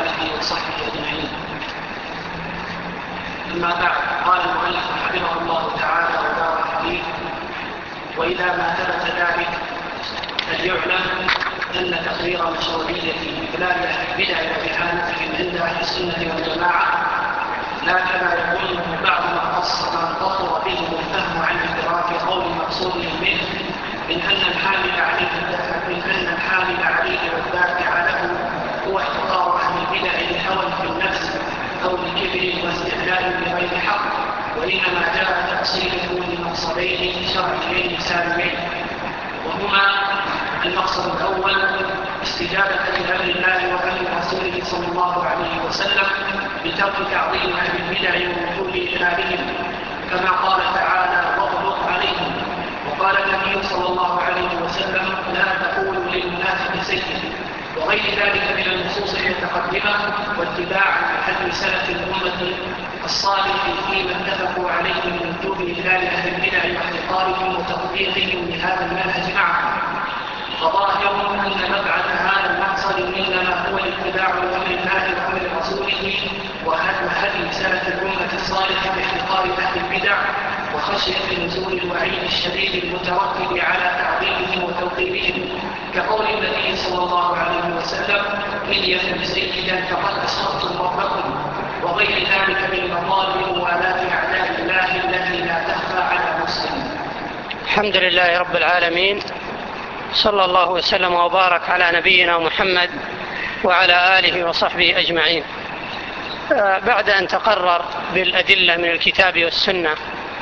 آله وصحبه أجمعين. أما بعد، قال المؤلف حفظه الله تعالى ودار حديث: وإذا ما ثبت ذلك فليعلم أن تقرير مشروعية إذلال أهل البدع وإهانتهم عند أهل السنة والجماعة لا كما يظنه بعض من قصر بهم الفهم عن إدراك قول مقصودهم منه من أن الحامل عليه والدافع له هو احتقار أهل البدع لهوى في النفس أو لكبر واستعلاء بغير حق، وإنما جاء تأصيله لمقصدين شرعيين سالمين، وهما: المقصد الأول استجابة لأمر الله وأمر رسوله صلى الله عليه وسلم بترك تعظيم أهل البدع ووجوب إذلالهم، كما قال تعالى: واغلظ عليهم. وقال النبي صلى الله عليه وسلم: لا تقولوا للمنافق سيد، وغير ذلك من النصوص المتقدمة، واتباعا لهدي سلف الأمة الصالح فيما اتفقوا عليه من وجوب إذلال أهل البدع واحتقارهم وتطبيقهم لهذا المنهج معهم. فظاهر أن مبعث هذا المقصد إنما هو الاتباع لأمر الله وأمر رسوله وهدي سلف الأمة الصالح باحتقار أهل البدع وخشية نزول الوعيد الشديد المترتب على تعظيمهم وتوقيرهم، كقول النبي صلى الله عليه وسلم: إن يكن سيدا فقد أسرتم ربكم، وغير ذلك من مطالب موالاة أعداء الله التي لا تخفى على مسلم. الحمد لله رب العالمين، صلى الله وسلم وبارك على نبينا محمد وعلى آله وصحبه أجمعين. بعد أن تقرر بالأدلة من الكتاب والسنة،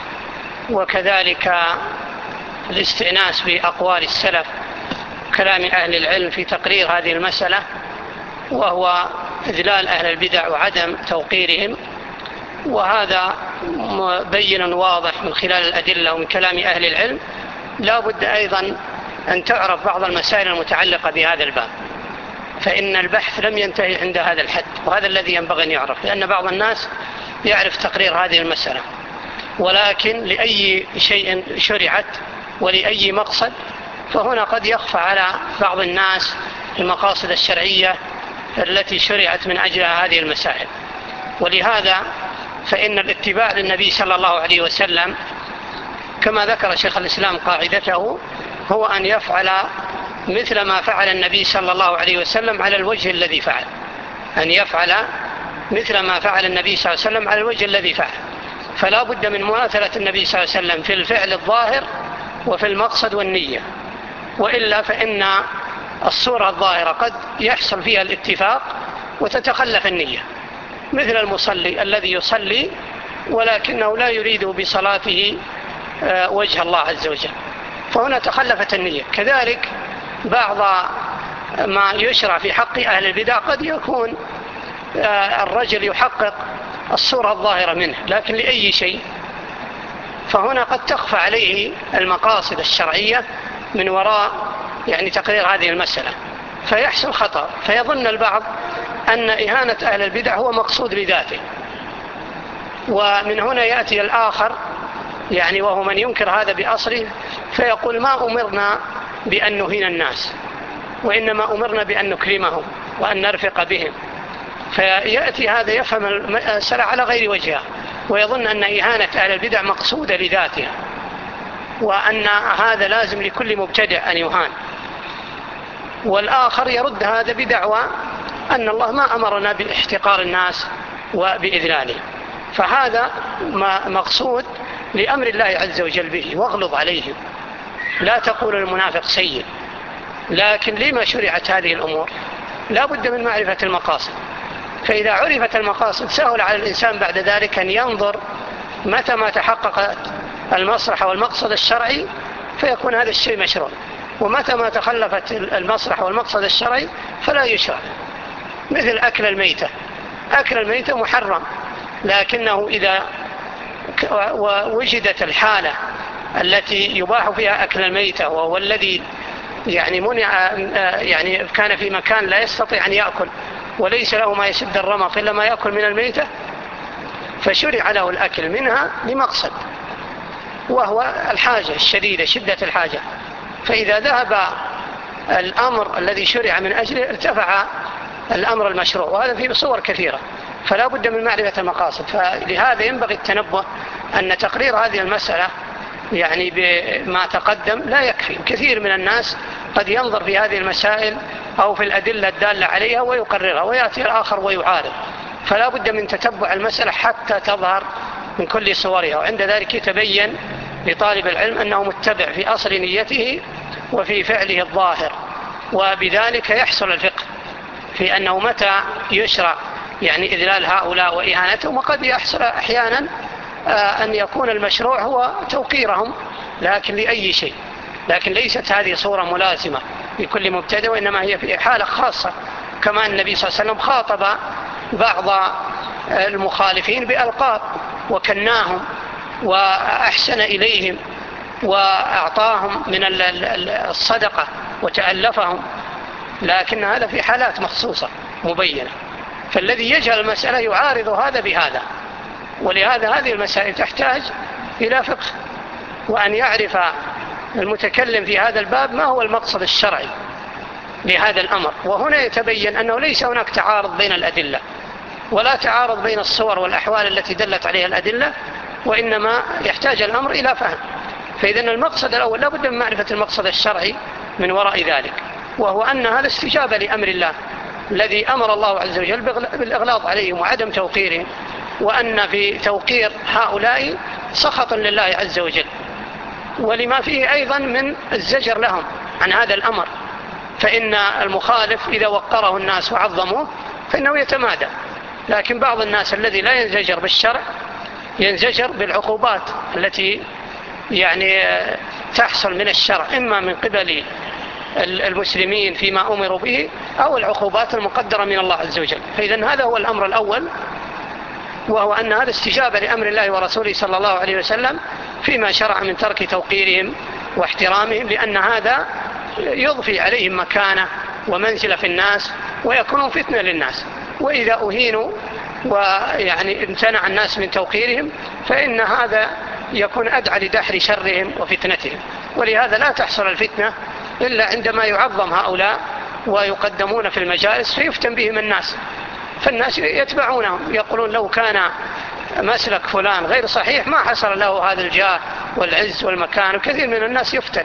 وكذلك الاستئناس بأقوال السلف كلام أهل العلم في تقرير هذه المسألة، وهو إذلال أهل البدع وعدم توقيرهم، وهذا مبين واضح من خلال الأدلة ومن كلام أهل العلم، لا بد أيضا أن تعرف بعض المسائل المتعلقة بهذا الباب، فإن البحث لم ينتهي عند هذا الحد، وهذا الذي ينبغي أن يعرف، لأن بعض الناس يعرف تقرير هذه المسألة، ولكن لأي شيء شرعت ولأي مقصد، فهنا قد يخفى على بعض الناس المقاصد الشرعية التي شرعت من أجل هذه المسائل. ولهذا فإن الاتباع للنبي صلى الله عليه وسلم كما ذكر شيخ الإسلام قاعدته هو أن يفعل مثل ما فعل النبي صلى الله عليه وسلم على الوجه الذي فعل، أن يفعل مثل ما فعل النبي صلى الله عليه وسلم على الوجه الذي فعل، فلا بد من مماثلة النبي صلى الله عليه وسلم في الفعل الظاهر وفي المقصد والنية، وإلا فإن الصورة الظاهرة قد يحصل فيها الاتفاق وتتخلف النية، مثل المصلي الذي يصلي ولكنه لا يريد بصلاته وجه الله عز وجل، فهنا تخلفت النية. كذلك بعض ما يشرع في حق أهل البدع قد يكون الرجل يحقق الصورة الظاهرة منه، لكن لأي شيء، فهنا قد تخفى عليه المقاصد الشرعية من وراء تقرير هذه المسألة، فيحصل خطأ، فيظن البعض أن إهانة أهل البدع هو مقصود لذاته، ومن هنا يأتي الآخر وهو من ينكر هذا بأصله، فيقول: ما أمرنا بأن نهين الناس، وإنما أمرنا بأن نكرمهم وأن نرفق بهم، فيأتي هذا يفهم المسألة على غير وجهها، ويظن أن إهانة أهل البدع مقصودة لذاتها، وأن هذا لازم لكل مبتدع أن يهان. والآخر يرد هذا بدعوى أن الله ما أمرنا باحتقار الناس وبإذلالهم، فهذا مقصود لأمر الله عز وجل به: واغلظ عليهم، لا تقول المنافق سيء. لكن لما شرعت هذه الأمور؟ لا بد من معرفة المقاصد، فإذا عرفت المقاصد سهل على الإنسان بعد ذلك أن ينظر متى ما تحقق المصلحة والمقصد الشرعي فيكون هذا الشيء مشروع، ومتى ما تخلفت المصلحة والمقصد الشرعي فلا يشرع. مثل أكل الميتة، أكل الميتة محرم، لكنه إذا وجدت الحالة التي يباح فيها أكل الميتة، وهو الذي منع كان في مكان لا يستطيع أن يأكل وليس له ما يسد الرمق إلا ما يأكل من الميتة، فشرع له الأكل منها لمقصد، وهو الحاجة الشديدة، شدة الحاجة. فإذا ذهب الأمر الذي شرع من أجله ارتفع الأمر المشروع، وهذا فيه صور كثيرة، فلا بد من معرفة المقاصد. فلهذا ينبغي التنبه أن تقرير هذه المسألة يعني بما تقدم لا يكفي. كثير من الناس قد ينظر في هذه المسائل أو في الأدلة الدالة عليها ويقررها، ويأتي الآخر ويعارض. فلا بد من تتبع المسألة حتى تظهر من كل صورها، وعند ذلك يتبين لطالب العلم أنه متبع في أصل نيته وفي فعله الظاهر، وبذلك يحصل الفقه في أنه متى يشرع يعني إذلال هؤلاء وإهانتهم. وقد يحصل أحيانا أن يكون المشروع هو توقيرهم لكن لأي شيء، لكن ليست هذه صورة ملازمة لكل مبتدئ، وإنما هي في حالة خاصة. كما النبي صلى الله عليه وسلم خاطب بعض المخالفين بألقاب وكناهم وأحسن إليهم وأعطاهم من الصدقة وتألفهم، لكن هذا في حالات مخصوصة مبينة. فالذي يجهل المسألة يعارض هذا بهذا، ولهذا هذه المسائل تحتاج إلى فقه، وأن يعرف المتكلم في هذا الباب ما هو المقصد الشرعي لهذا الأمر. وهنا يتبين أنه ليس هناك تعارض بين الأدلة ولا تعارض بين الصور والأحوال التي دلت عليها الأدلة، وإنما يحتاج الأمر إلى فهم. فإذن المقصد الأول لا بد من معرفة المقصد الشرعي من وراء ذلك، وهو أن هذا استجابة لأمر الله الذي أمر الله عز وجل بالإغلاظ عليهم وعدم توقيرهم، وأن في توقير هؤلاء سخط لله عز وجل، ولما فيه أيضا من الزجر لهم عن هذا الأمر. فإن المخالف إذا وقره الناس وعظموه فإنه يتمادى، لكن بعض الناس الذي لا ينزجر بالشرع ينزجر بالعقوبات التي يعني تحصل من الشرع، إما من قبل المسلمين فيما أمروا به أو العقوبات المقدرة من الله عز وجل. فإذن هذا هو الأمر الأول، وهو أن هذا استجابة لأمر الله ورسوله صلى الله عليه وسلم فيما شرع من ترك توقيرهم واحترامهم، لأن هذا يضفي عليهم مكانة ومنزلة في الناس ويكونوا فتنة للناس. وإذا أهينوا ويعني امتنع الناس من توقيرهم فإن هذا يكون أدعى لدحر شرهم وفتنتهم. ولهذا لا تحصل الفتنة إلا عندما يعظم هؤلاء ويقدمون في المجالس فيفتن بهم الناس، فالناس يتبعونهم يقولون لو كان مسلك فلان غير صحيح ما حصل له هذا الجاه والعز والمكان. وكثير من الناس يفتن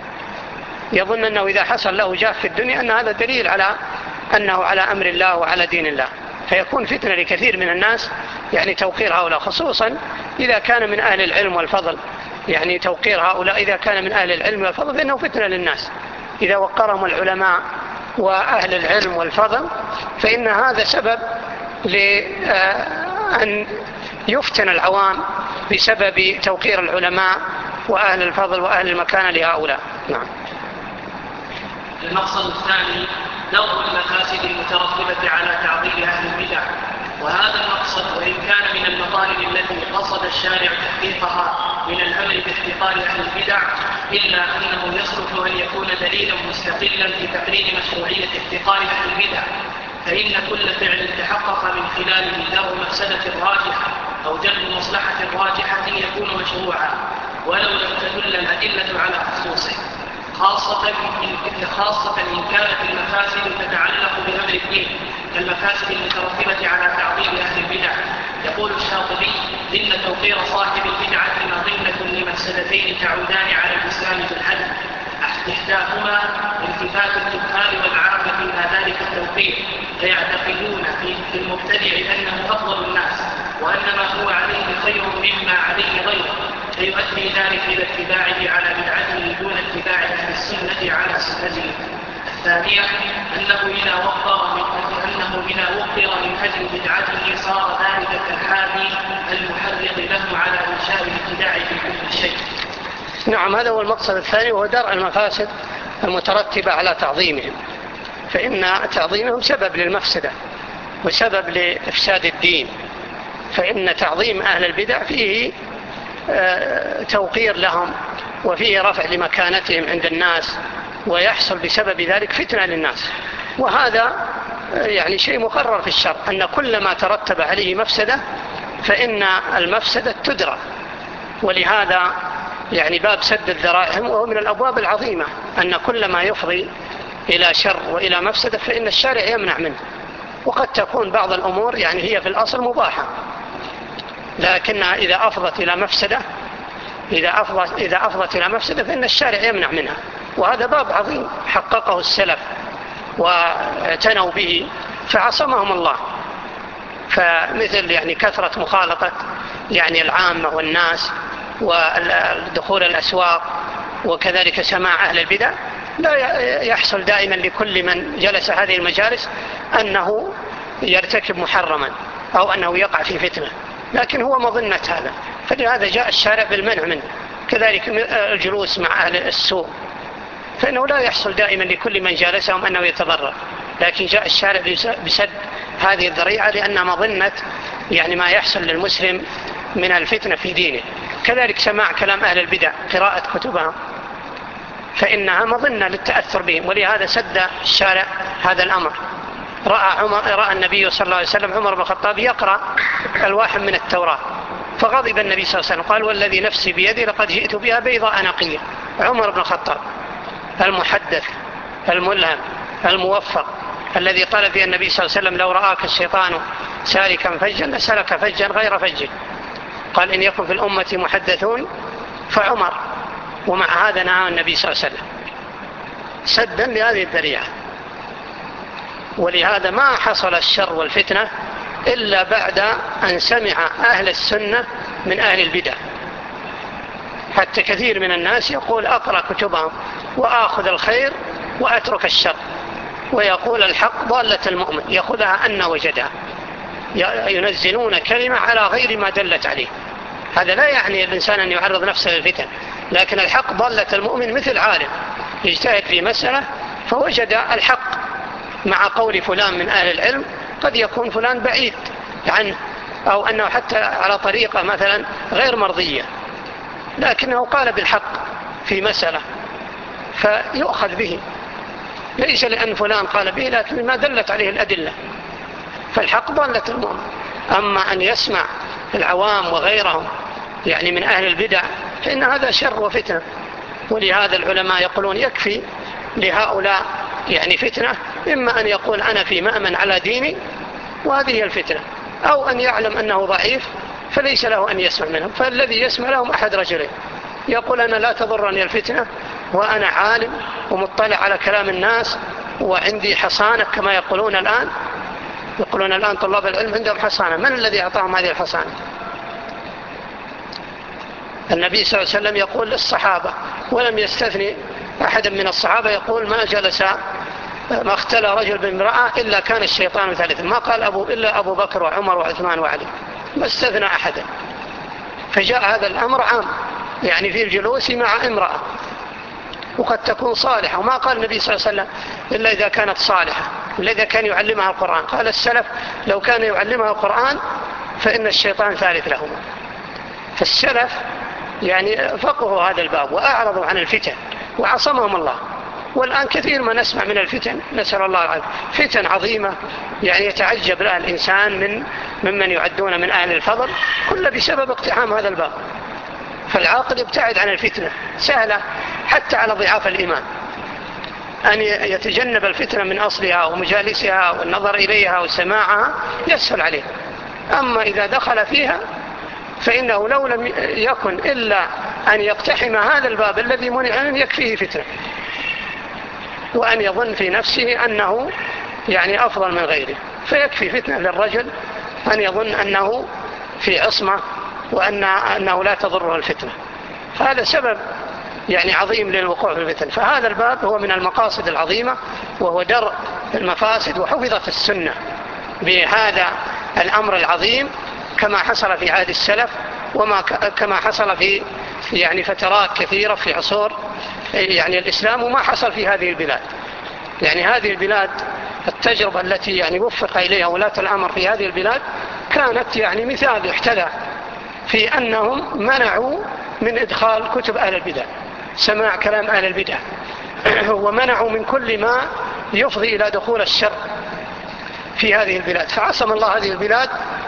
يظن أنه إذا حصل له جاه في الدنيا أن هذا دليل على أنه على أمر الله وعلى دين الله، فيكون فتنة لكثير من الناس يعني توقير هؤلاء، خصوصا إذا كان من أهل العلم والفضل. يعني توقير هؤلاء إذا كان من أهل العلم والفضل فإنه فتنة للناس. إذا وقرهم العلماء وأهل العلم والفضل فإن هذا سبب لأن يفتن العوام بسبب توقير العلماء وأهل الفضل وأهل المكانة لهؤلاء. نعم. المقصد الثاني درء المفاسد المترتبة على تعظيم أهل البدع، وهذا المقصد وإن كان من المطالب التي قصد الشارع تحقيقها من الأمر باحتقار أهل البدع، إلا أنه يصلح أن يكون دليلا مستقلا في تقرير مشروعية احتقار أهل البدع، فإن كل فعل تحقق من خلاله درء مفسدة راجحة أو جلب مصلحة راجحة يكون مشروعا ولو لم تدل الأدلة على خصوصه، خاصة إن كانت المفاسد تتعلق بأمر الدين كالمفاسد المترتبة على تعظيم أهل البدع. يقول الشاطبي: إن توقير صاحب البدعة مظنة لمفسدتين تعودان على الإسلام بالعدل، إحداهما التفات الجهال والعامة إلى ذلك التوقير فيعتقدون في المبتدع أنه أفضل الناس وأن ما هو عليه خير مما عليه غيره، فيؤدي ذلك إلى اتباعه على بدعته دون اتباع أهل السنة على سنته. الثانية أنه إذا وقر من أجل بدعته صار ذلك كالحادي المحرض له على إنشاء الابتداع في كل شيء. نعم، هذا هو المقصد الثاني، وهو درء المفاسد المترتبة على تعظيمهم، فإن تعظيمهم سبب للمفسدة وسبب لإفساد الدين. فإن تعظيم أهل البدع فيه توقير لهم وفيه رفع لمكانتهم عند الناس، ويحصل بسبب ذلك فتنة للناس. وهذا يعني شيء مقرر في الشرع أن كل ما ترتب عليه مفسدة فإن المفسدة تدرى. ولهذا يعني باب سد الذرائع وهو من الأبواب العظيمة، أن كل ما يفضي إلى شر وإلى مفسدة فإن الشارع يمنع منه. وقد تكون بعض الأمور يعني هي في الأصل مباحة، لكنها إذا أفضت إلى مفسدة فإن الشارع يمنع منها. وهذا باب عظيم حققه السلف واعتنوا به فعصمهم الله. فمثل يعني كثرة مخالطة يعني العامة والناس ودخول الأسواق، وكذلك سماع أهل البدع، لا يحصل دائما لكل من جلس هذه المجالس أنه يرتكب محرما أو أنه يقع في فتنة، لكن هو مظنة هذا، فلهذا جاء الشارع بالمنع منه. كذلك الجلوس مع أهل السوء، فإنه لا يحصل دائما لكل من جالسهم أنه يتضرر، لكن جاء الشارع بسد هذه الذريعة لأنها مظنة يعني ما يحصل للمسلم من الفتنة في دينه. كذلك سماع كلام أهل البدع، قراءة كتبهم، فإنها مظنة للتأثر بهم، ولهذا سد الشارع هذا الأمر. رأى النبي صلى الله عليه وسلم عمر بن الخطاب يقرأ الواحد من التوراة، فغضب النبي صلى الله عليه وسلم قال: والذي نفسي بيدي لقد جئت بها بيضاء نقية. عمر بن الخطاب المحدث الملهم الموفق الذي قال فيه النبي صلى الله عليه وسلم: لو رآك الشيطان سالكا فجا لسلك فجا غير فجه. قال: إن يكن في الأمة محدثون فعمر. ومع هذا نهى النبي صلى الله عليه وسلم سدا لهذه الذريعة. ولهذا ما حصل الشر والفتنة إلا بعد أن سمع أهل السنة من أهل البدع. حتى كثير من الناس يقول: أقرأ كتبهم وآخذ الخير وأترك الشر، ويقول الحق ضالة المؤمن يأخذها أن وجدها، ينزلون كلمة على غير ما دلت عليه. هذا لا يعني الإنسان أن يعرض نفسه للفتن، لكن الحق ضالة المؤمن مثل عالم يجتهد في مسألة فوجد الحق مع قول فلان من أهل العلم، قد يكون فلان بعيد عنه أو أنه حتى على طريقة مثلا غير مرضية، لكنه قال بالحق في مسألة فيؤخذ به، ليس لأن فلان قال به لكن ما دلت عليه الأدلة، فالحق ضالة المؤمن. أما أن يسمع العوام وغيرهم يعني من أهل البدع فإن هذا شر وفتنة. ولهذا العلماء يقولون يكفي لهؤلاء يعني فتنة، إما أن يقول أنا في مأمن على ديني وهذه الفتنة، أو أن يعلم أنه ضعيف فليس له أن يسمع منهم. فالذي يسمع لهم أحد رجلين: يقول أنا لا تضرني الفتنة وأنا عالم ومطلع على كلام الناس وعندي حصانة، كما يقولون الآن طلاب العلم عندهم حصانة. من الذي أعطاهم هذه الحصانة؟ النبي صلى الله عليه وسلم يقول للصحابة، ولم يستثني أحد من الصحابة، يقول: ما اختلى رجل بامرأة إلا كان الشيطان ثالثا. ما قال إلا أبو بكر وعمر وعثمان وعلي، ما استثنى أحدا. فجاء هذا الأمر عام يعني في الجلوس مع امرأة، وقد تكون صالحة، وما قال النبي صلى الله عليه وسلم إلا إذا كانت صالحة، إلا إذا كان يعلمها القرآن. قال السلف: لو كان يعلمها القرآن فإن الشيطان ثالث لهما. فالسلف يعني فقهوا هذا الباب وأعرضوا عن الفتن وعصمهم الله. والآن كثير ما نسمع من الفتن، نسأل الله العافية، فتن عظيمة يعني يتعجب لها الإنسان ممن يعدون من أهل الفضل، كل بسبب اقتحام هذا الباب. فالعاقل يبتعد عن الفتنة، سهلة حتى على ضعاف الإيمان أن يتجنب الفتنة من أصلها ومجالسها والنظر إليها وسماعها، يسهل عليه. أما إذا دخل فيها فإنه لو لم يكن إلا أن يقتحم هذا الباب الذي منع منه يكفيه فتنة، وأن يظن في نفسه أنه يعني أفضل من غيره، فيكفي فتنة للرجل أن يظن أنه في عصمة وأنه لا تضره الفتنة. هذا سبب يعني عظيم للوقوع في الفتن. فهذا الباب هو من المقاصد العظيمة، وهو درء المفاسد، وحفظت السنة بهذا الأمر العظيم كما حصل في عهد السلف، كما حصل في يعني فترات كثيرة في عصور يعني الإسلام، وما حصل في هذه البلاد. يعني هذه البلاد التجربة التي يعني وفق إليها ولاة الأمر في هذه البلاد كانت يعني مثال يحتذى في أنهم منعوا من إدخال كتب أهل البدع، سماع كلام أهل البدع، ومنعوا من كل ما يفضي إلى دخول الشر في هذه البلاد. فعصم الله هذه البلاد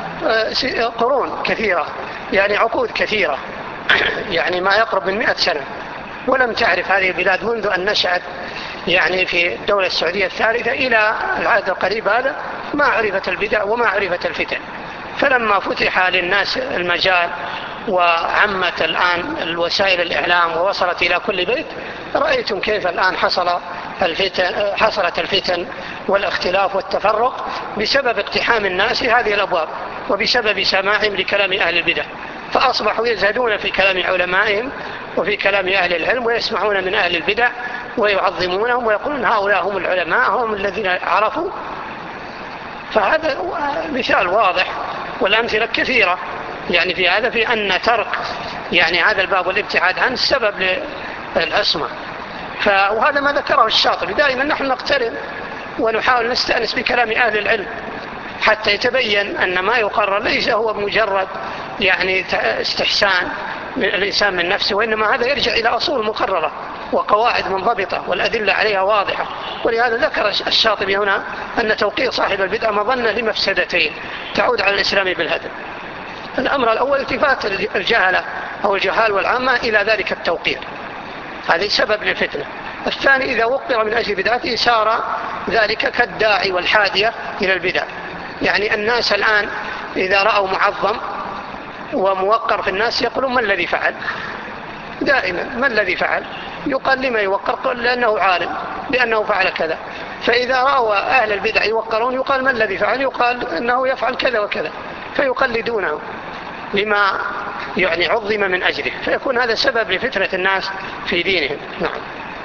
قرون كثيرة، يعني عقود كثيرة، يعني ما يقرب من 100 سنة، ولم تعرف هذه البلاد منذ أن نشأت يعني في الدولة السعودية الثالثة إلى العهد القريب هذا ما عرفت البدع وما عرفت الفتن. فلما فتح للناس المجال وعمت الآن الوسائل الإعلام ووصلت إلى كل بيت، رأيتم كيف الآن حصلت الفتن والاختلاف والتفرق بسبب اقتحام الناس هذه الأبواب وبسبب سماعهم لكلام أهل البدع، فأصبحوا يزهدون في كلام علمائهم وفي كلام أهل العلم ويسمعون من أهل البدع ويعظمونهم ويقولون هؤلاء هم العلماء هم الذين عرفوا. فهذا مثال واضح والأمثلة كثيرة يعني في هذا، في أن ترك يعني هذا الباب والابتعاد عنه السبب للعصمة. وهذا ما ذكره الشاطبي، دائما نحن نقترن ونحاول نستأنس بكلام أهل العلم حتى يتبين أن ما يقرر ليس هو مجرد يعني استحسان من الإنسان من نفسه، وإنما هذا يرجع إلى أصول مقررة وقواعد منضبطة والأدلة عليها واضحة. ولهذا ذكر الشاطبي هنا أن توقير صاحب البدعة مظنة لمفسدتين تعود على الإسلام بالهدم. الأمر الأول التفات الجهلة أو الجهال والعامة إلى ذلك التوقير، هذا سبب للفتنة. الثاني إذا وقر من أجل بدعته صار ذلك كالداعي والحادية إلى البدع. يعني الناس الآن إذا رأوا معظم وموقر في الناس يقولون ما الذي فعل؟ دائما ما الذي فعل؟ يقال لما يوقر؟ قل لأنه عالم، لأنه فعل كذا. فإذا رأوا أهل البدع يوقرون يقال ما الذي فعل؟ يقال أنه يفعل كذا وكذا، فيقلدونه لما يعني عظم من أجله، فيكون هذا سبب لفتنة الناس في دينهم. نعم.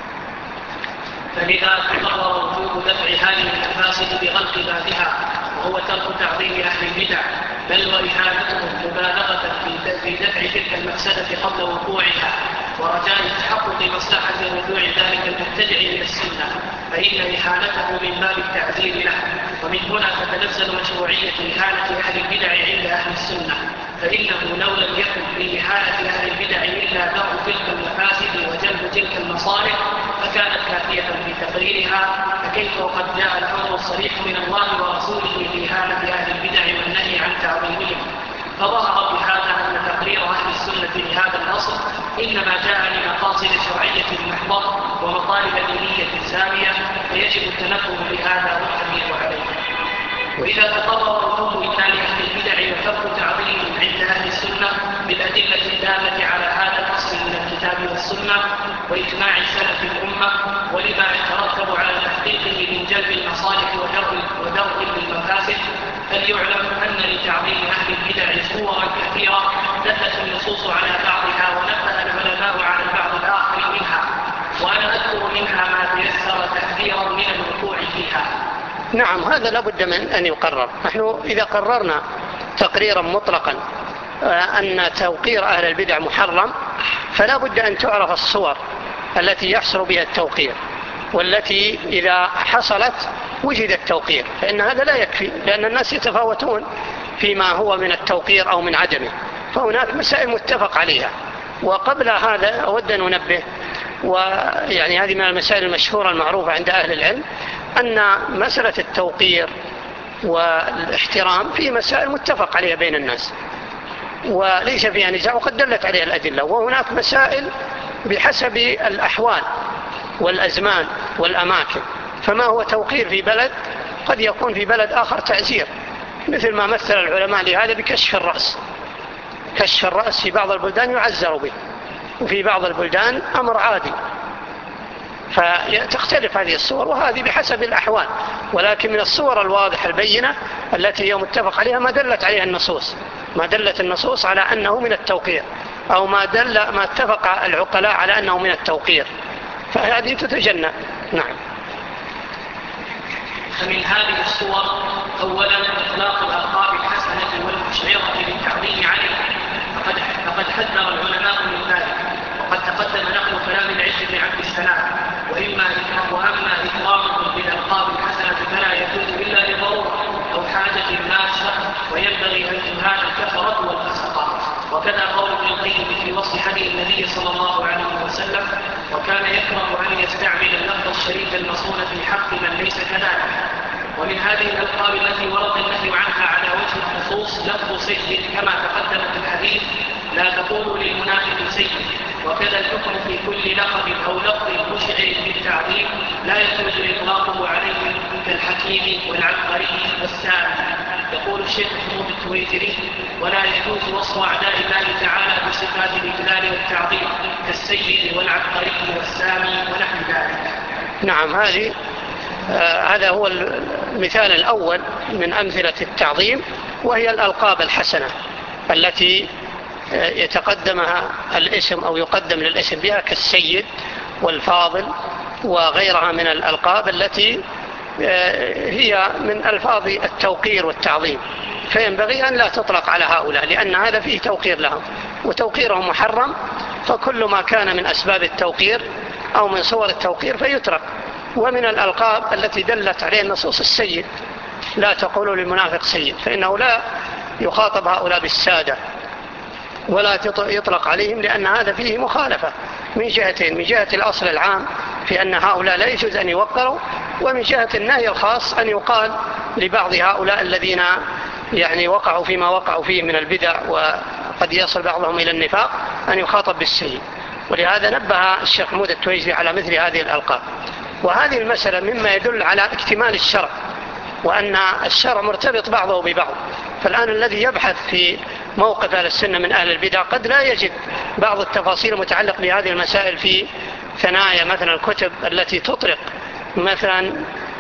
فلذا تقرر وجوب دفع هذه المفاسد بغلق بابها، وهو ترك تعظيم أهل البدع بل وإهانتهم مبالغة في دفع تلك المفسدة قبل وقوعها، ورجاء تحقق مصلحة رجوع ذلك المبتدع إلى السنة، فإن إهانته من باب التعذير له. ومن هنا تتنزل مشروعية إهانة أهل البدع عند أهل السنة، فإنه لو لم يكن في إهانة أهل البدع إلا درء تلك المفاسد وجلب تلك المصالح فكانت كافية في تقريرها، فكيف وقد جاء الأمر الصريح من الله ورسوله في إهانة أهل البدع والنهي عن تعظيمهم. فظهر بهذا أن تقرير أهل السنة لهذا الأصل إنما جاء لمقاصد شرعية محضة ومطالب دينية سامية، فيجب التنبه بهذا والتنبيه عليه. وإذا تقرر وجود إهانة أهل البدع وترك تعظيمهم عند أهل السنة بالأدلة الدالة على هذا الأصل من الكتاب والسنة وإجماع سلف الأمة ولما يترتب على تحقيقه من جلب المصالح ودرء للمفاسد، فليعلم أن لتعظيم أهل البدع صورا كثيرة دلت النصوص على بعضها ونبه العلماء على البعض الآخر منها، وأنا أذكر منها ما تيسر تحذيرا من الوقوع فيها. نعم، هذا لابد من أن يقرر. نحن إذا قررنا تقريرا مطلقا أن توقير أهل البدع محرم، فلا بد أن تعرف الصور التي يحصل بها التوقير، والتي إذا حصلت وجد التوقير، فإن هذا لا يكفي، لأن الناس يتفاوتون فيما هو من التوقير أو من عدمه، فهناك مسائل متفق عليها. وقبل هذا أود أن أنبه، ويعني هذه من المسائل المشهورة المعروفة عند أهل العلم، أن مسألة التوقير والاحترام في مسائل متفق عليها بين الناس وليس فيها نزاع وقد دلت عليها الأدلة، وهناك مسائل بحسب الأحوال والأزمان والأماكن، فما هو توقير في بلد قد يكون في بلد آخر تعزير، مثل ما مثل العلماء لهذا بكشف الرأس. كشف الرأس في بعض البلدان يعزر به، وفي بعض البلدان أمر عادي، فتختلف هذه الصور، وهذه بحسب الأحوال. ولكن من الصور الواضحة البينة التي هي متفق عليها ما دلت عليها النصوص، ما دلت النصوص على أنه من التوقير، أو ما اتفق العقلاء على أنه من التوقير، فهذه تتجنب. نعم. فمن هذه الصور أولا إطلاق الألقاب الحسنة والمشعرة للتعظيم عليه، فقد حذر العلماء من ذلك، وقد تقدم نقل كلام العز بن عبد السلام. وأما إكرامهم بالألقاب الحسنة فلا يجوز إلا لضرورة أو حاجة ماسة، وينبغي أن تهان الكفرة والفسقة. وكذا قول ابن القيم في وصف هدي النبي صلى الله عليه وسلم: وكان يكره أن يستعمل اللفظ الشريف المصون في حق من ليس كذلك. ومن هذه الألقاب التي ورد النهي عنها على وجه الخصوص لفظ سيد كما تقدم في الحديث: لا تقولوا للمنافق سيد. وكذا الحكم في كل لقب أو لفظ مشعر بالتعظيم لا يجوز إطلاقه عليه كالحكيم والعبقري والسامي. يقول الشيخ محمود التويجري: ولا يجوز وصف أعداء الله تعالى بصفات الإجلال والتعظيم كالسيد والعبقري والسامي ونحو ذلك. نعم، هذا هو المثال الأول من أمثلة التعظيم، وهي الألقاب الحسنة التي يتقدمها الاسم أو يقدم للاسم بها كالسيد والفاضل وغيرها من الألقاب التي هي من ألفاظ التوقير والتعظيم، فينبغي أن لا تطلق على هؤلاء لأن هذا فيه توقير لهم، وتوقيرهم محرم. فكل ما كان من أسباب التوقير أو من صور التوقير فيترك. ومن الألقاب التي دلت عليه النصوص السيد: لا تقولوا للمنافق سيد، فإنه لا يخاطب هؤلاء بالسادة ولا يطلق عليهم، لأن هذا فيه مخالفة من جهتين: من جهة الأصل العام في أن هؤلاء لا يجوز أن يوقروا، ومن جهة النهي الخاص أن يقال لبعض هؤلاء الذين وقعوا فيما وقعوا فيه من البدع وقد يصل بعضهم إلى النفاق أن يخاطب بالسيد. ولهذا نبه الشيخ محمود التويجري على مثل هذه الألقاب. وهذه المسألة مما يدل على اكتمال الشرع، وأن الشرع مرتبط بعضه ببعض. فالآن الذي يبحث في موقف أهل السنة من أهل البدع قد لا يجد بعض التفاصيل المتعلقة بهذه المسائل في ثنايا مثلا الكتب التي تطلق مثلا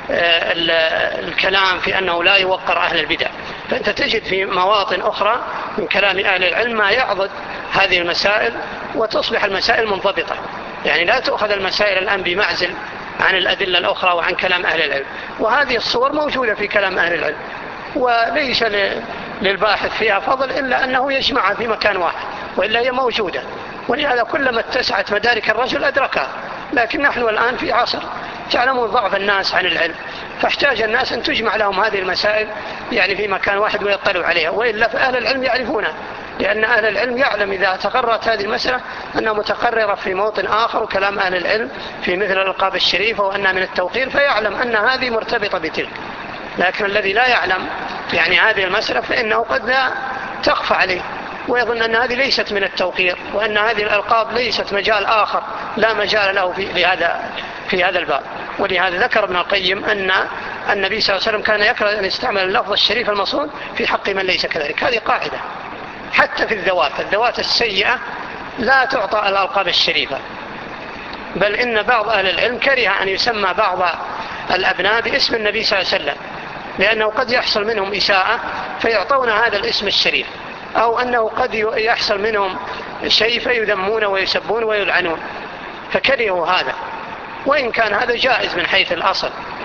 الكلام في أنه لا يوقر أهل البدع. فأنت تجد في مواطن أخرى من كلام أهل العلم ما يعضد هذه المسائل وتصبح المسائل منضبطة. لا تأخذ المسائل الآن بمعزل عن الأدلة الأخرى وعن كلام أهل العلم. وهذه الصور موجودة في كلام أهل العلم، وليس للباحث فيها فضل إلا أنه يجمعها في مكان واحد، وإلا هي موجودة. ولهذا كلما اتسعت مدارك الرجل أدركها. لكن نحن الآن في عصر تعلمون ضعف الناس عن العلم، فاحتاج الناس أن تجمع لهم هذه المسائل في مكان واحد ويطلعوا عليها، وإلا فأهل العلم يعرفونها، لأن أهل العلم يعلم إذا تقررت هذه المسألة أنها متقررة في موطن آخر وكلام أهل العلم في مثل الألقاب الشريفة وأنها من التوقير، فيعلم أن هذه مرتبطة بتلك. لكن الذي لا يعلم هذه المسألة فإنه قد لا تخفى عليه ويظن أن هذه ليست من التوقير، وأن هذه الألقاب ليست مجال آخر لا مجال له في هذا الباب. ولهذا ذكر ابن القيم أن النبي صلى الله عليه وسلم كان يكره أن يستعمل اللفظ الشريف المصون في حق من ليس كذلك. هذه قاعدة حتى في الذوات السيئة لا تعطى الألقاب الشريفة، بل إن بعض أهل العلم كره أن يسمى بعض الأبناء باسم النبي صلى الله عليه وسلم، لأنه قد يحصل منهم إساءة فيعطون هذا الاسم الشريف، أو أنه قد يحصل منهم شيء فيذمون ويسبون ويلعنون، فكرهوا هذا. وإن كان هذا جائز من حيث الأصل،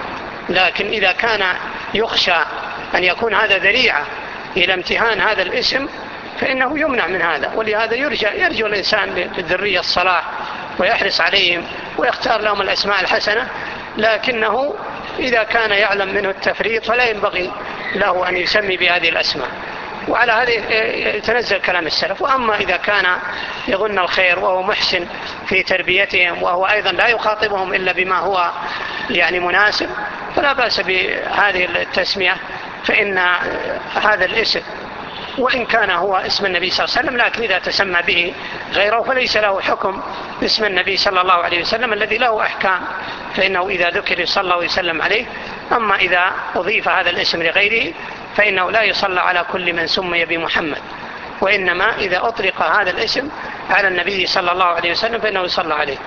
لكن إذا كان يخشى أن يكون هذا ذريعة إلى امتهان هذا الاسم فإنه يمنع من هذا. ولهذا يرجو الإنسان للذرية الصلاح ويحرص عليهم ويختار لهم الأسماء الحسنة، لكنه إذا كان يعلم منه التفريط فلا ينبغي له أن يسمي بهذه الأسماء. وعلى هذا يتنزل كلام السلف. وأما إذا كان يظن الخير وهو محسن في تربيتهم وهو أيضا لا يخاطبهم إلا بما هو مناسب فلا بأس بهذه التسمية، فإن هذا الاسم وإن كان هو اسم النبي صلى الله عليه وسلم، لكن إذا تسمى به غيره فليس له حكم اسم النبي صلى الله عليه وسلم الذي له أحكام، فإنه إذا ذكر صلى الله عليه وسلم عليه. أما إذا أضيف هذا الاسم لغيره فإنه لا يصلى على كل من سمي بمحمد، وإنما إذا أطلق هذا الاسم على النبي صلى الله عليه وسلم فإنه يصلى عليه.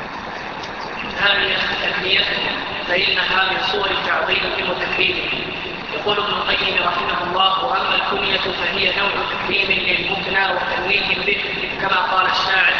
هذه التكبير فإنها من صور التعظيم وتكريمه. يقول ابن القيم رحمه الله: وأما الكنية فهي نوع تكريم للمكنى وتنويه به، كما قال الشاعر: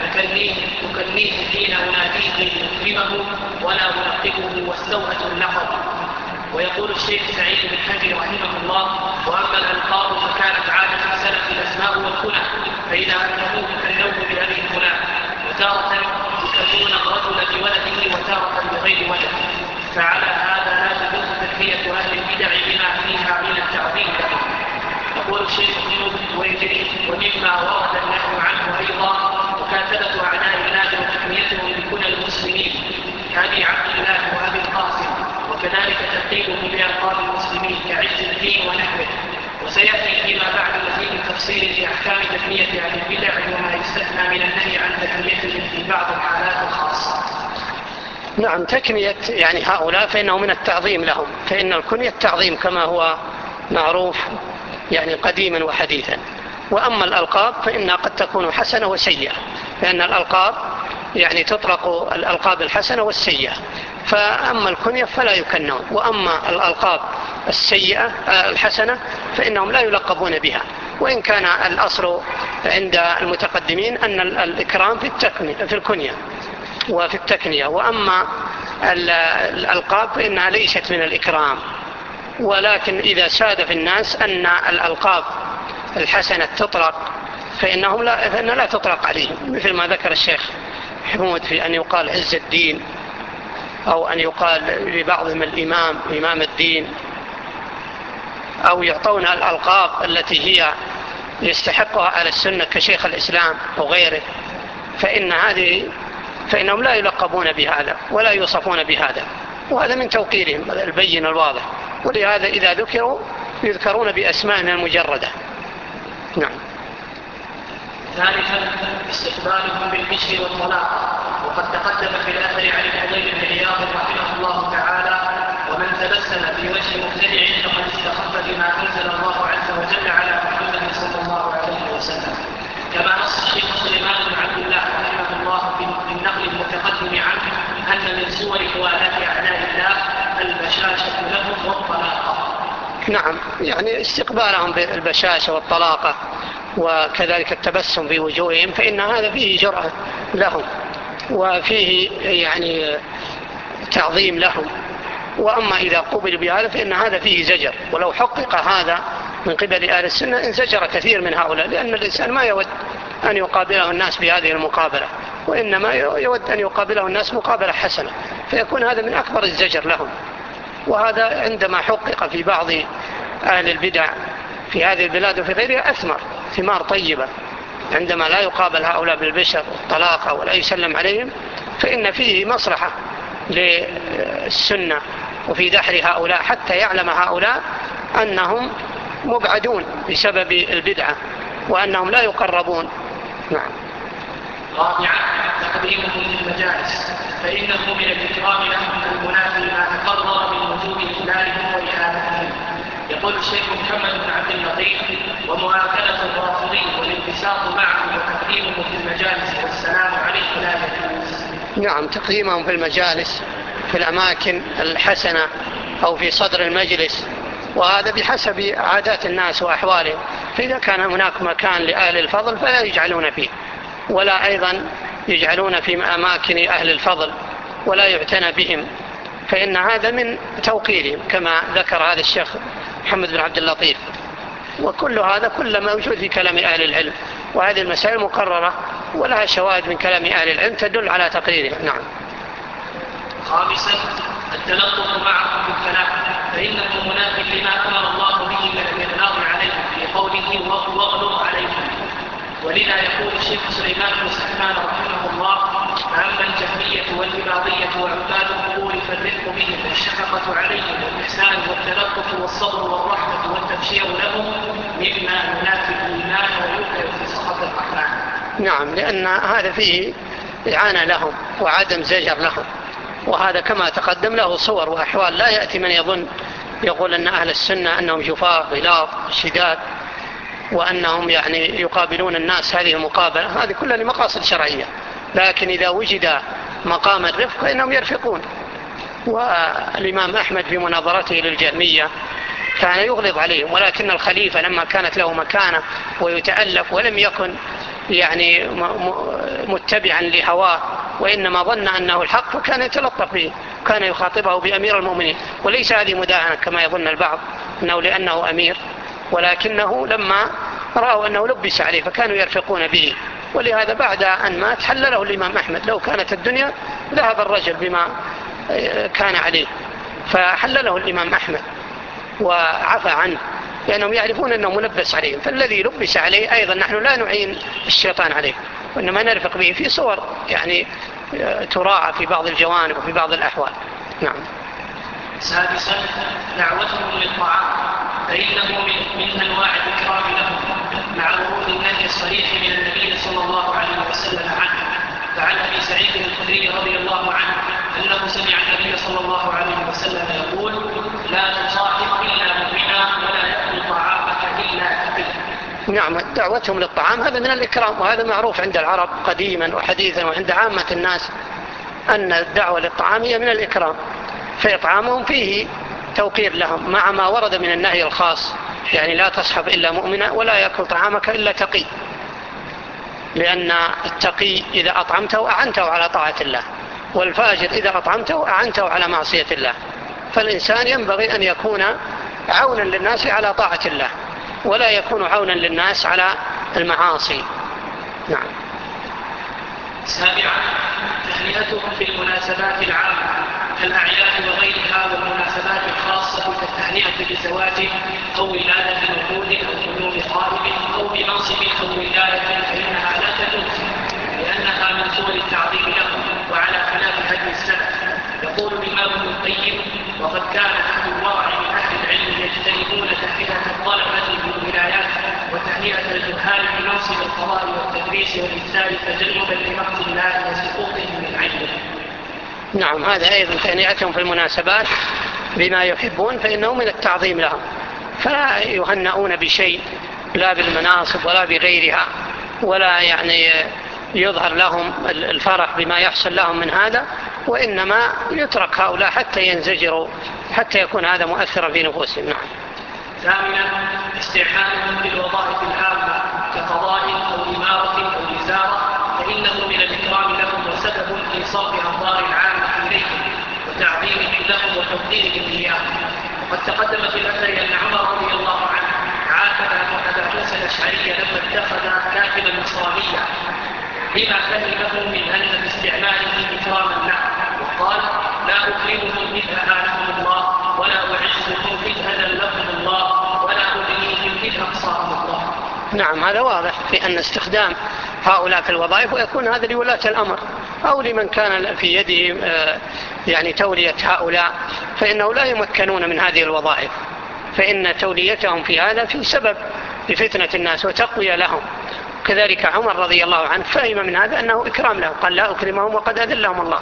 تكنيه حين أناديه لأكرمه ولا ألقبه واستوأت اللقب. ويقول الشيخ سعيد بن حجر رحمه الله: وأما الألقاب فكانت عادة السلف الأسماء والكنى، فإذا أكرموه كنوه بأبي فلان، وتارة يكرمون الرجل بولده وتارة بغير ولد. فعلى هذا لا تجوز تكفية أهل البدع بما فيها من التعظيم له. يقول الشيخ محمود التويجري: ومما ورد النهي عنه أيضا مكاتبة أعداء الله وتكنيتهم بكنى المسلمين كأبي عبد الله وأبي القاسم، وكذلك تقييده بألقاب المسلمين كعز الدين ونحوه. وسيأتي فيما بعد مزيد تفصيل لأحكام تكمية أهل البدع وما يستثنى من النهي عن تكميتهم في بعض الحالات الخاصة. نعم، تكمية يعني هؤلاء فإنه من التعظيم لهم، فإن الكنية التعظيم كما هو معروف يعني قديما وحديثا. وأما الألقاب فإنها قد تكون حسنة وسيئة، لأن الألقاب يعني تطلق الألقاب الحسنة والسيئة، فأما الكنية فلا يكنون، وأما الألقاب السيئة الحسنة فإنهم لا يلقبون بها، وإن كان الأصل عند المتقدمين أن الإكرام في الكنية وفي التكنية، وأما الألقاب فإنها ليست من الإكرام. ولكن إذا ساد في الناس أن الألقاب الحسنة تطلق فإنها لا تطلق عليهم، مثل ما ذكر الشيخ حمود في أن يقال عز الدين، أو أن يقال لبعضهم الإمام إمام الدين، أو يعطون الألقاب التي هي يستحقها على السنة كشيخ الإسلام أو غيره، فإنهم لا يلقبون بهذا ولا يوصفون بهذا، وهذا من توقيرهم البين الواضح. ولهذا إذا ذكروا يذكرون بأسمائنا المجردة. نعم. ثالثا استقبالهم بالبشر والطلاق، وقد تقدم في الأثر عن الفضيل بن عياض رحمه الله تعالى: ومن تبسم في وجه مبتدع فقد استخف بما أنزل الله عز وجل على محمد صلى الله عليه وسلم، كما نص الشيخ سليمان بن عبد الله رحمه الله في النقل المتقدم عنه أن من صور موالاه أعداء الله البشاشة لهم والطلاقة. نعم، يعني استقبالهم بالبشاشة والطلاقة وكذلك التبسم في وجوههم، فإن هذا فيه جرأة لهم وفيه يعني تعظيم لهم. وأما إذا قبل بهذا فإن هذا فيه زجر، ولو حقق هذا من قبل أهل السنة انزجر كثير من هؤلاء، لأن الإنسان ما يود أن يقابله الناس بهذه المقابلة، وإنما يود أن يقابله الناس مقابلة حسنة، فيكون هذا من أكبر الزجر لهم. وهذا عندما حقق في بعض أهل البدع في هذه البلاد وفي غيرها أثمر ثمار طيبة، عندما لا يقابل هؤلاء بالبشر والطلاقة ولا يسلم عليهم، فإن فيه مصلحة للسنة وفي دحر هؤلاء، حتى يعلم هؤلاء أنهم مبعدون بسبب البدعة وأنهم لا يقربون. نعم. رابعا تقديمهم في المجالس، فإنه من الإكرام لهم المنافي ما تقرر من وجوب إخلالهم وإهانتهم. يقول الشيخ محمد بن عبد اللطيف: ومؤاكلة الرافضين والانبساط معه وتقديمهم في المجالس والسلام عليه لا يجوز. نعم، تقديمهم في المجالس في الأماكن الحسنة أو في صدر المجلس، وهذا بحسب عادات الناس وأحوالهم، فإذا كان هناك مكان لأهل الفضل فلا يجعلون فيه، ولا أيضا يجعلون في أماكن أهل الفضل ولا يعتنى بهم، فإن هذا من توقيرهم كما ذكر هذا الشيخ محمد بن عبد اللطيف. وكل هذا كل موجود في كلام أهل العلم، وهذه المسائل مقررة ولها شواهد من كلام أهل العلم تدل على تقريرها. نعم. خامسا التلطف معهم في الكلام، فإنه منافي لما أمر الله به من الإغلاظ عليهم في قوله واغلظ عليهم. ولذا يقول الشيخ سليمان بن سحمان رحمه الله: فأما الجهمية والإباضية وعباد القبور فالرفق بهم والشفقة عليهم والإحسان والتلطف والصبر والرحمة والتبشير لهم مما ينافي الإيمان ويوقع في سخط الرحمن. نعم، لأن هذا فيه إعانة لهم وعدم زجر لهم، وهذا كما تقدم له صور وأحوال لا يأتي من يقول أن أهل السنة أنهم جفاة غلاظ شداد، وأنهم يعني يقابلون الناس هذه المقابلة، هذه كلها لمقاصد شرعية، لكن إذا وجد مقام الرفق فإنهم يرفقون. والإمام أحمد في مناظرته للجهمية كان يغلظ عليهم، ولكن الخليفة لما كانت له مكانة ويتألف ولم يكن يعني متبعا لهواه وإنما ظن أنه الحق فكان يتلطف به، كان يخاطبه بأمير المؤمنين، وليس هذه مداهنة كما يظن البعض أنه لأنه أمير، ولكنه لما رأوا أنه لبس عليه فكانوا يرفقون به. ولهذا بعد أن مات حلله الإمام أحمد، لو كانت الدنيا ذهب الرجل بما كان عليه، فحلله الإمام أحمد وعفى عنه، لأنهم يعرفون أنه ملبس عليهم، فالذي لبس عليه أيضا نحن لا نعين الشيطان عليه، وإنما نرفق به في صور يعني تراعى في بعض الجوانب وفي بعض الأحوال. نعم. سادسا دعوتهم للطعام، فإنه من أنواع الإكرام لهم، مع ورود النهي الصريح فعن أبي سعيد الخدري رضي الله عنه أنه سمع النبي صلى الله عليه وسلم يقول: لا تصاحب إلا مؤمنا ولا يأكل طعامك إلا تقي. نعم، دعوتهم للطعام هذا من الإكرام، وهذا معروف عند العرب قديما وحديثا وعند عامة الناس أن الدعوة للطعام هي من الإكرام، فإطعامهم فيه توقير لهم مع ما ورد من النهي الخاص، يعني لا تصحب إلا مؤمنا ولا يأكل طعامك إلا تقي، لأن التقي إذا أطعمته أعنته على طاعة الله، والفاجر إذا أطعمته أعنته على معصية الله. فالإنسان ينبغي أن يكون عونا للناس على طاعة الله، ولا يكون عونا للناس على المعاصي. نعم. سابعا، تهنئتهم في المناسبات العامة كالأعياد وغيرها، والمناسبات الخاصة كالتهنئة بزواج أو ولادة مولود أو بلوغ قائم أو بمنصب أو ولاية، فإنها لا تجوز لأنها من صور التعظيم لهم وعلى خلاف هدي السلف. يقول الإمام ابن القيم: وقد كان أهل الورع من أهل العلم يجتنبون تهنئة الطلبة بالولايات وتهنئة الجهال بمنصب القضاء والتدريس والإفتاء تجنبا لمقت الله وسقوطهم من علمه. نعم، هذا أيضا تهنئتهم في المناسبات بما يحبون فإنه من التعظيم لهم، فلا يهنئون بشيء لا بالمناصب ولا بغيرها، ولا يعني يظهر لهم الفرح بما يحصل لهم من هذا، وإنما يترك هؤلاء حتى ينزجروا، حتى يكون هذا مؤثرا في نفوسهم. نعم. ثامنا، استعمالهم في الوظائف العامة كقضاء أو إمارة أو وزارة، فإنه من الإكرام لهم وسبب في صرف أنظار العامة إليهم وتعظيمهم لهم وتقديرهم إياه. وقد تقدم في الأثر أن عمر رضي الله عنه عاتب أبا موسى الأشعري لما اتخذ كاتبا نصرانيا بما فهمه من أن باستعماله إكراما له، وقال: لا أكرمهم إذ أهانهم الله، ولا أعزهم إذ أذلهم الله، ولا أدنيهم إذ أقصاهم الله. نعم، هذا واضح في أن استخدام هؤلاء في الوظائف، ويكون هذا لولاة الأمر أو لمن كان في يده يعني تولية هؤلاء، فإنه لا يمكنون من هذه الوظائف، فإن توليتهم في هذا في سبب لفتنة الناس وتقوية لهم. كذلك عمر رضي الله عنه فهم من هذا أنه إكرام له، قال: لا أكرمهم وقد أذلهم الله.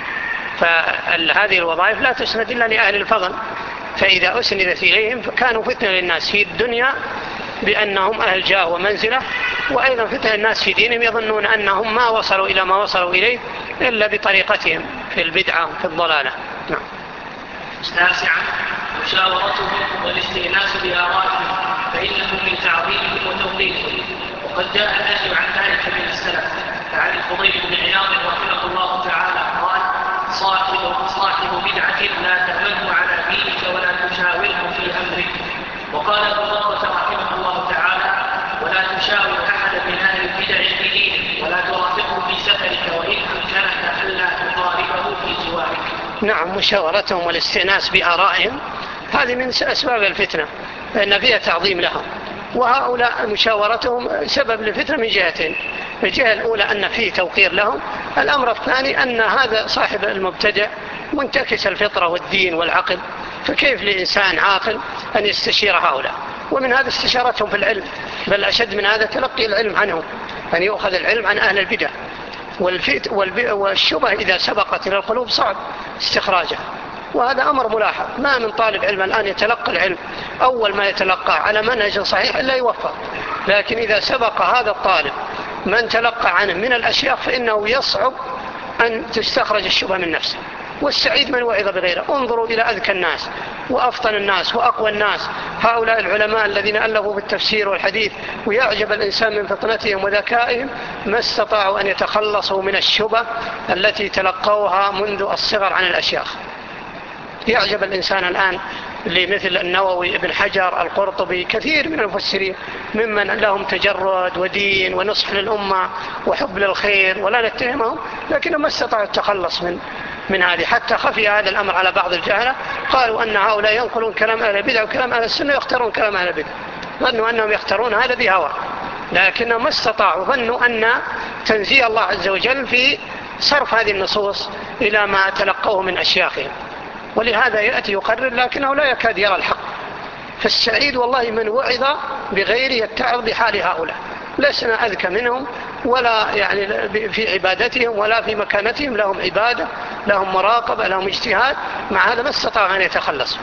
فهذه الوظائف لا تسند إلا لأهل الفضل، فإذا أسندت إليهم فكانوا فتنة للناس في الدنيا بأنهم أهل جاه ومنزلة، وأيضا فتنة الناس في دينهم يظنون أنهم ما وصلوا إلى ما وصلوا إليه إلا بطريقتهم في البدعة في الضلالة. نعم. تاسعا، مشاورتهم والاستئناس بآرائهم، فإنه من تعظيمهم وتوقيرهم، وقد جاء النهي عن ذلك من السلف. فعن الفضيل بن عياض رحمه الله تعالى قال: صاحب بدعة لا تأمنه على دينك ولا تشاوره في أمرك. وقال ابن بطة رحمه الله تعالى: ولا تشاور أحدا من أهل البدع في دينك ولا ترافقه في سفرك، وإن أمكنك ألا تقاربه في جوارك. نعم، مشاورتهم والاستئناس بآرائهم هذه من أسباب الفتنة، لأن فيها تعظيم لهم، وهؤلاء مشاورتهم سبب للفتنة من جهتين: الجهة الأولى أن فيه توقير لهم، الأمر الثاني أن هذا صاحب المبتدع منتكس الفطرة والدين والعقل، فكيف لإنسان عاقل أن يستشير هؤلاء؟ ومن هذا استشارتهم في العلم، بل أشد من هذا تلقي العلم عنهم، أن يؤخذ العلم عن أهل البدع. والشبه إذا سبقت إلى القلوب صعب استخراجها، وهذا أمر ملاحظ. ما من طالب علم الآن يتلقى العلم أول ما يتلقى على منهج صحيح إلا يوفق، لكن إذا سبق هذا الطالب من تلقى عنه من الأشياء فإنه يصعب أن تستخرج الشبه من نفسه. والسعيد من وعظ بغيره. انظروا إلى أذكى الناس وأفطن الناس وأقوى الناس، هؤلاء العلماء الذين ألفوا بالتفسير والحديث، ويعجب الإنسان من فطنتهم وذكائهم ما استطاعوا أن يتخلصوا من الشبه التي تلقوها منذ الصغر عن الأشياخ. يعجب الإنسان الآن لمثل النووي، ابن حجر، القرطبي، كثير من المفسرين ممن لهم تجرد ودين ونصح للأمة وحب للخير ولا نتهمهم، لكنهم ما استطاعوا التخلص من هذه. حتى خفي هذا الأمر على بعض الجهلة، قالوا أن هؤلاء ينقلون كلام أهل البدع وكلام أهل السنة يختارون كلام أهل البدع، ظنوا أنهم يختارون هذا بهوى، لكنهم ما استطاعوا، ظنوا أن تنزيه الله عز وجل في صرف هذه النصوص إلى ما تلقوه من أشياخهم، ولهذا يأتي يقرر لكنه لا يكاد يرى الحق. فالسعيد والله من وعظ بغير يتعظ بحال هؤلاء. لسنا أذكى منهم ولا يعني في عبادتهم ولا في مكانتهم، لهم عبادة، لهم مراقبة، لهم اجتهاد، مع هذا ما استطاع أن يتخلص.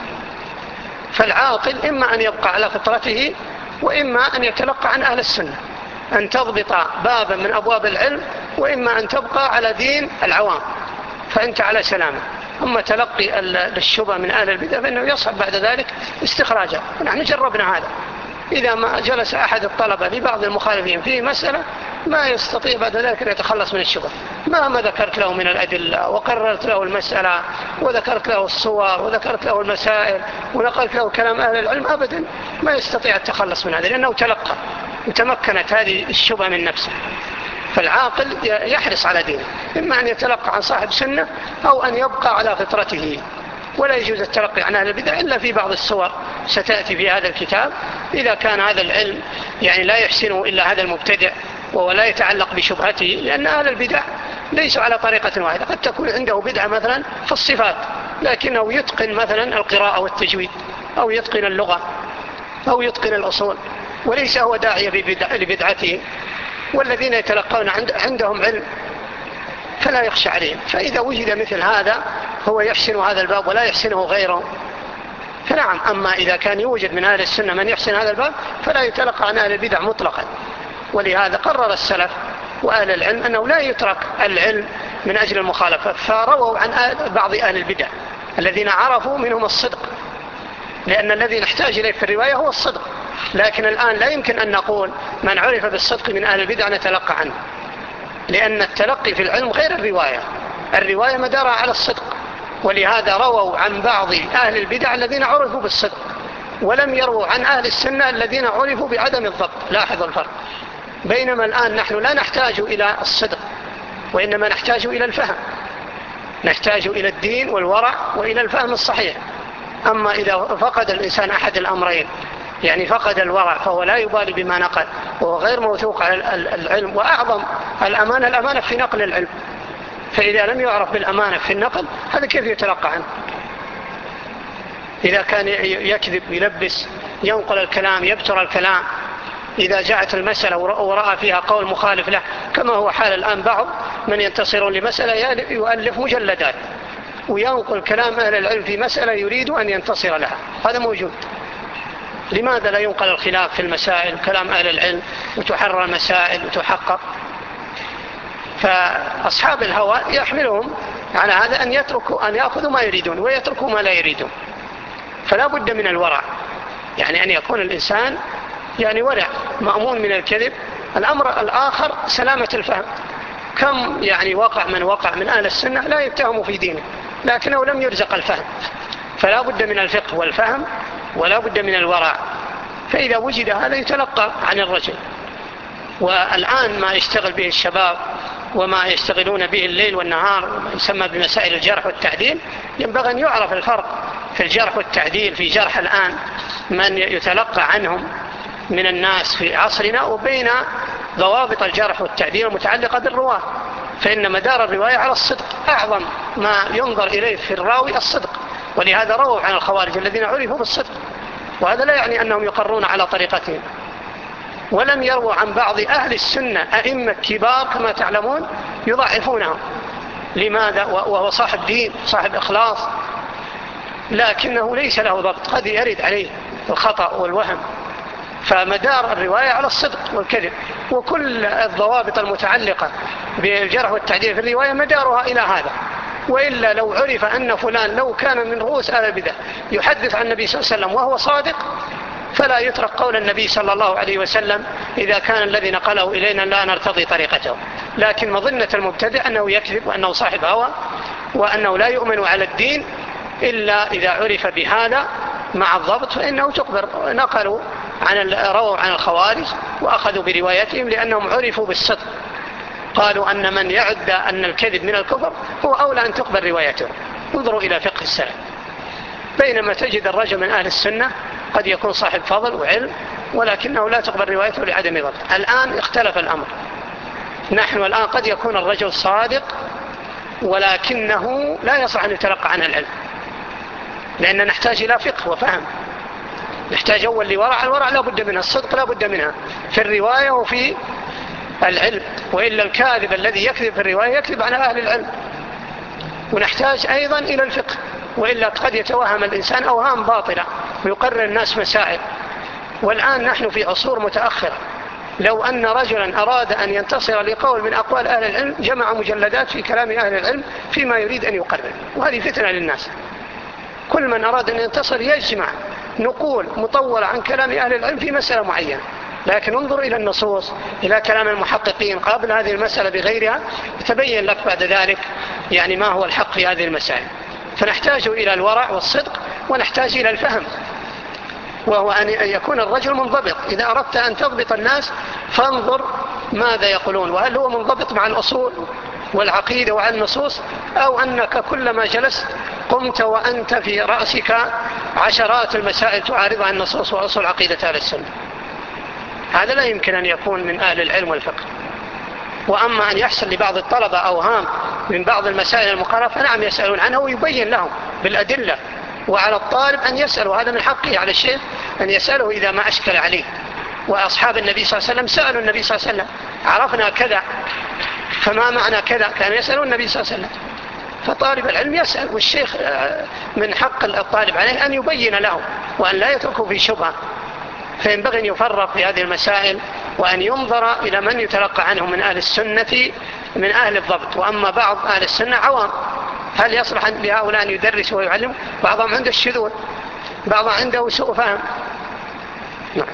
فالعاقل إما أن يبقى على فطرته، وإما أن يتلقى عن أهل السنة، أن تضبط بابا من أبواب العلم، وإما أن تبقى على دين العوام، فأنت على سلامة. أما تلقي الشبه من أهل البدع فإنه يصعب بعد ذلك استخراجه. ونحن جربنا هذا، إذا ما جلس أحد الطلبة لبعض المخالفين في مسألة ما يستطيع بعد ذلك أن يتخلص من الشبه، مهما ذكرت له من الأدلة وقررت له المسألة وذكرت له الصور وذكرت له المسائل ونقلت له كلام أهل العلم، أبدا ما يستطيع التخلص من هذا، لأنه تلقى وتمكنت هذه الشبه من نفسه. فالعاقل يحرص على دينه، إما أن يتلقى عن صاحب سنة أو أن يبقى على فطرته. ولا يجوز التلقي عن أهل البدع إلا في بعض الصور ستأتي في هذا الكتاب، إذا كان هذا العلم يعني لا يحسنه إلا هذا المبتدع وهو لا يتعلق بشبهته، لأن أهل البدع ليسوا على طريقة واحدة. قد تكون عنده بدعة مثلا في الصفات، لكنه يتقن مثلا القراءة والتجويد، أو يتقن اللغة، أو يتقن الأصول، وليس هو داعية لبدعته. والذين يتلقون عندهم علم فلا يخشى عليهم. فإذا وجد مثل هذا هو يحسن هذا الباب ولا يحسنه غيره فنعم. أما إذا كان يوجد من أهل السنة من يحسن هذا الباب فلا يتلقى عن أهل البدع مطلقا. ولهذا قرر السلف وأهل العلم أنه لا يترك العلم من أجل المخالفة، فرووا عن بعض أهل البدع الذين عرفوا منهم الصدق، لأن الذي نحتاج إليه في الرواية هو الصدق. لكن الآن لا يمكن أن نقول من عرف بالصدق من أهل البدع نتلقى عنه، لأن التلقي في العلم غير الرواية. الرواية مدارها على الصدق، ولهذا رووا عن بعض أهل البدع الذين عرفوا بالصدق، ولم يروا عن أهل السنة الذين عرفوا بعدم الضبط. لاحظوا الفرق. بينما الآن نحن لا نحتاج إلى الصدق، وإنما نحتاج إلى الفهم، نحتاج إلى الدين والورع وإلى الفهم الصحيح. أما إذا فقد الإنسان أحد الأمرين، يعني فقد الورع فهو لا يبالي بما نقل وهو غير موثوق على العلم، وأعظم الأمانة في نقل العلم. فإذا لم يعرف بالأمانة في النقل هذا كيف يتلقى عنه؟ إذا كان يكذب، يلبس، ينقل الكلام، يبتر الكلام، إذا جاءت المسألة ورأى فيها قول مخالف له، كما هو حال الآن بعض من ينتصرون لمسألة يؤلف مجلدات وينقل كلام أهل العلم في مسألة يريد أن ينتصر لها، هذا موجود. لماذا لا ينقل الخلاف في المسائل كلام أهل العلم وتحرر المسائل وتحقق؟ فأصحاب الهوى يحملهم على هذا أن يأخذوا ما يريدون ويتركوا ما لا يريدون. فلا بد من الورع، يعني أن يكون الإنسان يعني ورع مأمون من الكذب. الأمر الآخر سلامة الفهم. كم يعني وقع من أهل السنة لا يتهم في دينه لكنه لم يرزق الفهم. فلا بد من الفقه والفهم ولا بد من الورع. فإذا وجد هذا يتلقى عن الرجل. والآن ما يشتغل به الشباب وما يشتغلون به الليل والنهار وما يسمى بمسائل الجرح والتعديل، ينبغي أن يعرف الفرق في الجرح والتعديل. في جرح الآن من يتلقى عنهم من الناس في عصرنا، وبين ضوابط الجرح والتعديل المتعلقة بالرواة. فإن مدار الرواية على الصدق، أعظم ما ينظر إليه في الراوي الصدق. ولهذا رووا عن الخوارج الذين عرفوا بالصدق، وهذا لا يعني أنهم يقرون على طريقتهم. ولم يروا عن بعض أهل السنة أئمة كبار كما تعلمون يضعفونهم. لماذا؟ وهو صاحب دين صاحب إخلاص، لكنه ليس له ضبط، قد يرد عليه الخطأ والوهم. فمدار الرواية على الصدق والكذب، وكل الضوابط المتعلقة بالجرح والتعديل في الرواية مدارها إلى هذا. وإلا لو عرف أن فلان لو كان من رؤوس أهل البدع يحدث عن النبي صلى الله عليه وسلم وهو صادق فلا يترك قول النبي صلى الله عليه وسلم إذا كان الذي نقله إلينا لا نرتضي طريقته. لكن مظنة المبتدع أنه يكذب وأنه صاحب هوى وأنه لا يؤمن على الدين إلا إذا عرف بهذا مع الضبط فإنه تقبل. نقلوا رووا عن الخوارج وأخذوا بروايتهم لأنهم عرفوا بالصدق. قالوا أن من يعد أن الكذب من الكفر هو أولى أن تقبل روايته. انظروا إلى فقه السلف. بينما تجد الرجل من أهل السنة قد يكون صاحب فضل وعلم ولكنه لا تقبل روايته لعدم ضبط. الآن اختلف الأمر. نحن الآن قد يكون الرجل صادق ولكنه لا يصح أن يتلقى عنه العلم، لأننا نحتاج إلى فقه وفهم. نحتاج أول لورع، الورع لا بد منها، الصدق لا بد منها في الرواية وفي العلم، وإلا الكاذب الذي يكذب في الرواية يكذب على أهل العلم. ونحتاج أيضا إلى الفقه، وإلا قد يتوهم الإنسان أوهام باطلة ويقرر الناس مسائل. والآن نحن في عصور متأخرة، لو أن رجلا أراد أن ينتصر لقول من أقوال أهل العلم جمع مجلدات في كلام أهل العلم فيما يريد أن يقرر، وهذه فتنة للناس. كل من أراد أن ينتصر يجمع نقول مطولة عن كلام أهل العلم في مسألة معينة، لكن انظر إلى النصوص، إلى كلام المحققين قبل هذه المسألة بغيرها، تبين لك بعد ذلك يعني ما هو الحق في هذه المسائل. فنحتاج إلى الورع والصدق، ونحتاج إلى الفهم، وهو أن يكون الرجل منضبط. إذا أردت أن تضبط الناس فانظر ماذا يقولون، وهل هو منضبط مع الأصول والعقيدة وعلى النصوص، أو أنك كلما جلست قمت وأنت في رأسك عشرات المسائل تعارضها النصوص وأصول عقيدة أهل السنة. هذا لا يمكن أن يكون من أهل العلم والفقه. وأما أن يحصل لبعض الطلبة أوهام من بعض المسائل المقارنة فنعم يسألون عنها ويبين لهم بالأدلة، وعلى الطالب أن يسأل، وهذا من حقه على الشيخ أن يسأله إذا ما أشكل عليه. وأصحاب النبي صلى الله عليه وسلم سألوا النبي صلى الله عليه وسلم عرفنا كذا فما معنى كذا، كان يسألون النبي صلى الله عليه وسلم. فطالب العلم يسأل، والشيخ من حق الطالب عليه أن يبين له وأن لا يتركه في شبهة. فينبغي أن يفرق في هذه المسائل، وأن ينظر إلى من يتلقى عنهم من أهل السنة من أهل الضبط. وأما بعض أهل السنة عوام، هل يصلح لهؤلاء أن يدرس ويعلم؟ بعضهم عنده الشذوذ، بعضهم عنده سوء فهم. نعم.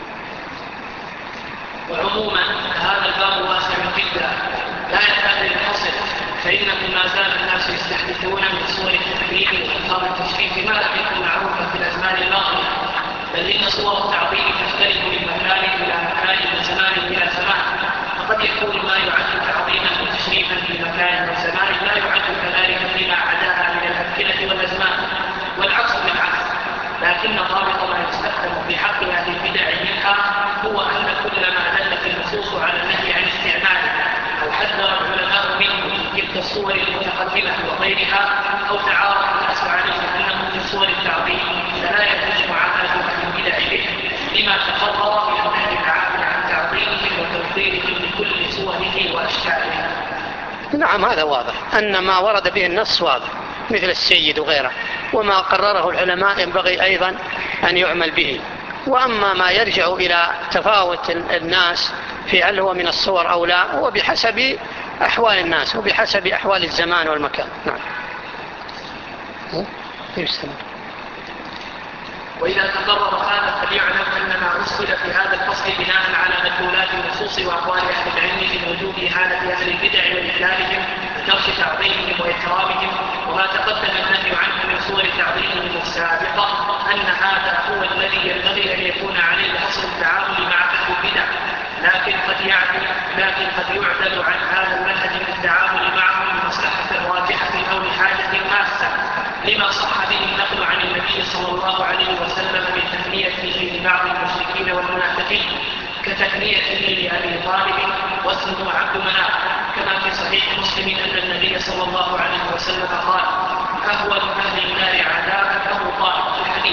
وعموما هذا الباب واسع جدا لا يكاد ينحصر، فإنه ما زال الناس يستحدثون من صور التكريم وإنكار التشريف ما لم يكن معروفا في الأزمان الماضية، بل إن صور التعظيم تختلف من مكان إلى مكان وزمان إلى زمان، فقد يكون ما يعد تعظيما وتشريفا في مكان وزمان لا يعد كذلك فيما عداها من الأمكنة والأزمان، والعكس بالعكس. لكن ضابط ما يستخدم في حق هذه البدع منها هو أن كل ما دلت النصوص على النهي عن استعماله أو حذر العلماء منه في تلك الصور المتقدمة وغيرها، أو تعارف الناس عليه أنه من صور التعظيم، فلا يجوز معاملة أهل البدع به لما تقرر من النهي العام عن تعظيمهم وتوقيرهم لكل صوره وأشكاله. نعم، هذا واضح أن ما ورد به النص واضح مثل السيد وغيره، وما قرره العلماء ينبغي أيضا أن يعمل به. وأما ما يرجع إلى تفاوت الناس في هل هو من الصور أو لا، هو بحسب أحوال الناس وبحسب أحوال الزمان والمكان. نعم. وإذا تقرر هذا فليعلم أن ما أصل في هذا الفصل بناء على مدلولات النصوص وأقوال أهل العلم من وجوب إهانة أهل البدع وإذلالهم وترك تعظيمهم وإكرامهم، وما تقدم النهي عنه من صور تعظيمهم السابقة، أن هذا هو الذي ينبغي أن يكون عليه أصل التعامل مع أهل البدع، لكن قد يعدل عن هذا المنهج في التعامل معهم لمصلحة راجحة أو لحاجة ماسة، لما صح به النقل عن النبي صلى الله عليه وسلم من تثنيته لبعض المشركين والمنافقين كتثنيته لأبي طالب واسمه عبد مناف، كما في صحيح مسلم أن النبي صلى الله عليه وسلم قال: أهون أهل النار عذابا أبو طالب في الحديث،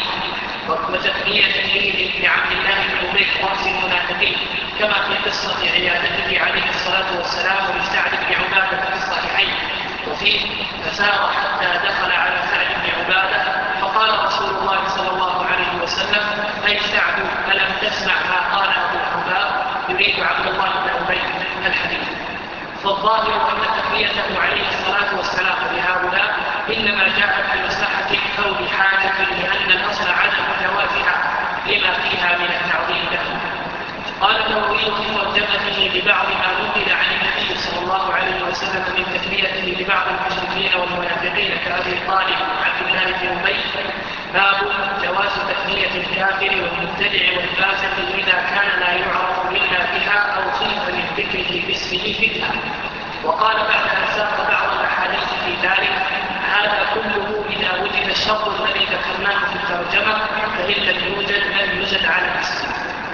وتثنيته لعبد الله بن أبي رأس المنافقين، كما في قصة عيادته عليه الصلاة والسلام لسعد بن عبادة في الصحيحين. وفيه: فسار حتى دخل على سعد بن عبادة فقال رسول الله صلى الله عليه وسلم: أي سعد، ألم تسمع ما قال أبو حباب؟ يريد عبد الله بن أبي الحديث. فالظاهر أن تثنيته عليه الصلاة والسلام لهؤلاء إنما جاءت بمصلحة أو لحاجة، لأن الأصل عدم جوازها لما فيها من التعظيم له. قال النووي في ترجمته ببعض ما نقل عن النبي صلى الله عليه وسلم من تثنيته لبعض المشركين والمنافقين كأبي طالب وعبد الله بن أبي: باب جواز تثنية الكافر والمبتدع والفاسق إذا كان لا يعرف إلا بها أو خيف من ذكره باسمه فتنة. وقال بعد أن ساق بعض الأحاديث في ذلك: هذا كله إذا وجد الشرط الذي ذكرناه في الترجمة، فإن لم يوجد على الاسم.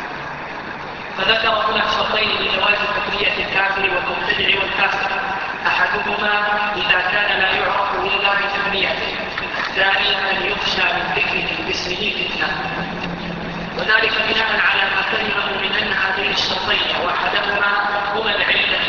فذكر هنا شرطين لجواز تثنية الكافر والمبتدع والفاسق: أحدهما إذا كان لا يعرف إلا بتثنيته، الثاني أن يخشى من ذكره باسمه فتنة. وذلك بناء على ما فهمه من أن هذين الشرطين واحدهما هما العلة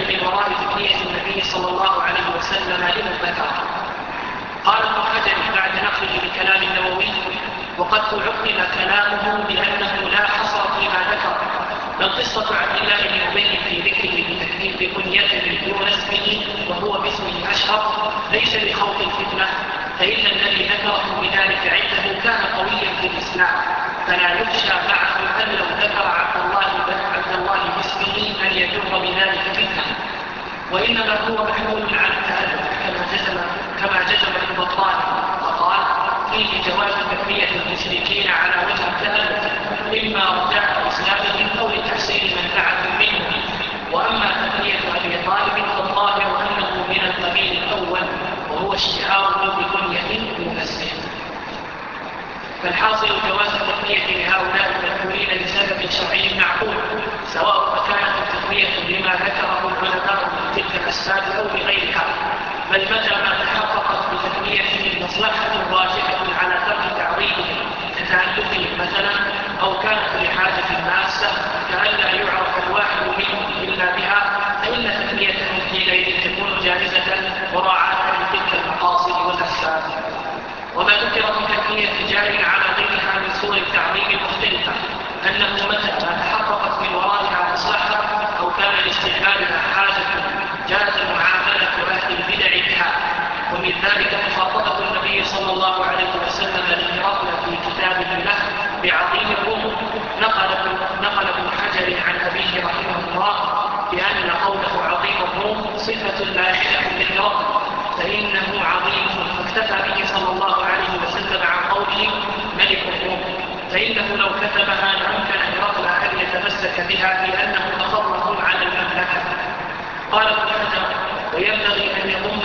سالم ذكرها. قال ابن حجر بعد نقله لكلام النووي: وقد عقب كلامه بأنه لا حصر فيما ذكر، بل قصة عبد الله بن أبي في ذكره بتكذيب بنيته دون اسمه وهو باسمه أشهر ليس بخوف الفتنة، فإن الذي ذكره بذلك عنده كان قويا في الإسلام، فلا يخشى معه أن لو ذكر عبد الله باسمه أن يجر بذلك فتنة، وإنما هو محمول على التألق كما جزم البطاني وقال: فيه جواز تكفية المشركين على وجه التألق، إما رجاء إسلامهم أو لتحسين منفعة منهم. وأما تكفية أبي طالب فالظاهر أنه من القبيل الأول، وهو اشتهاره بكنية دون اسمه. فالحاصل جواز التكفية لهؤلاء المذكورين لسبب شرعي معقول، سواء كانت التكفية لما ذكره العلماء من تلك الأسباب أو بغيرها، بل متى ما تحققت بتكفيته مصلحة راجحة على ترك تعظيمهم كتألفهم مثلا، أو كانت لحاجة ماسة كألا يعرف الواحد منهم إلا بها، فإن تكفيتهم حينئذ تكون جائزة مراعاة لتلك المقاصد والأسباب. وما ذكر في تكفية رجال على غيرها من صور التعظيم المختلفة أنه متى ما تحققت من ورائها مصلحة أو كان لاستعمالها حاجة جاز معاملة أهل البدع بها. ومن ذلك مخاطبة النبي صلى الله عليه وسلم لهرقل في كتابه له بعظيم الروم. نقل ابن حجر عن أبيه رحمه الله بأن قوله عظيم الروم صفة لا يحل لهرقل فإنه عظيم، فاكتفى به صلى الله عليه وسلم عن قوله ملك الروم، فإنه لو كتبها لأمكن هرقل أن يتمسك بها لأنه تفضل على المملكة. قال ابن حجر: وينبغي أن يضم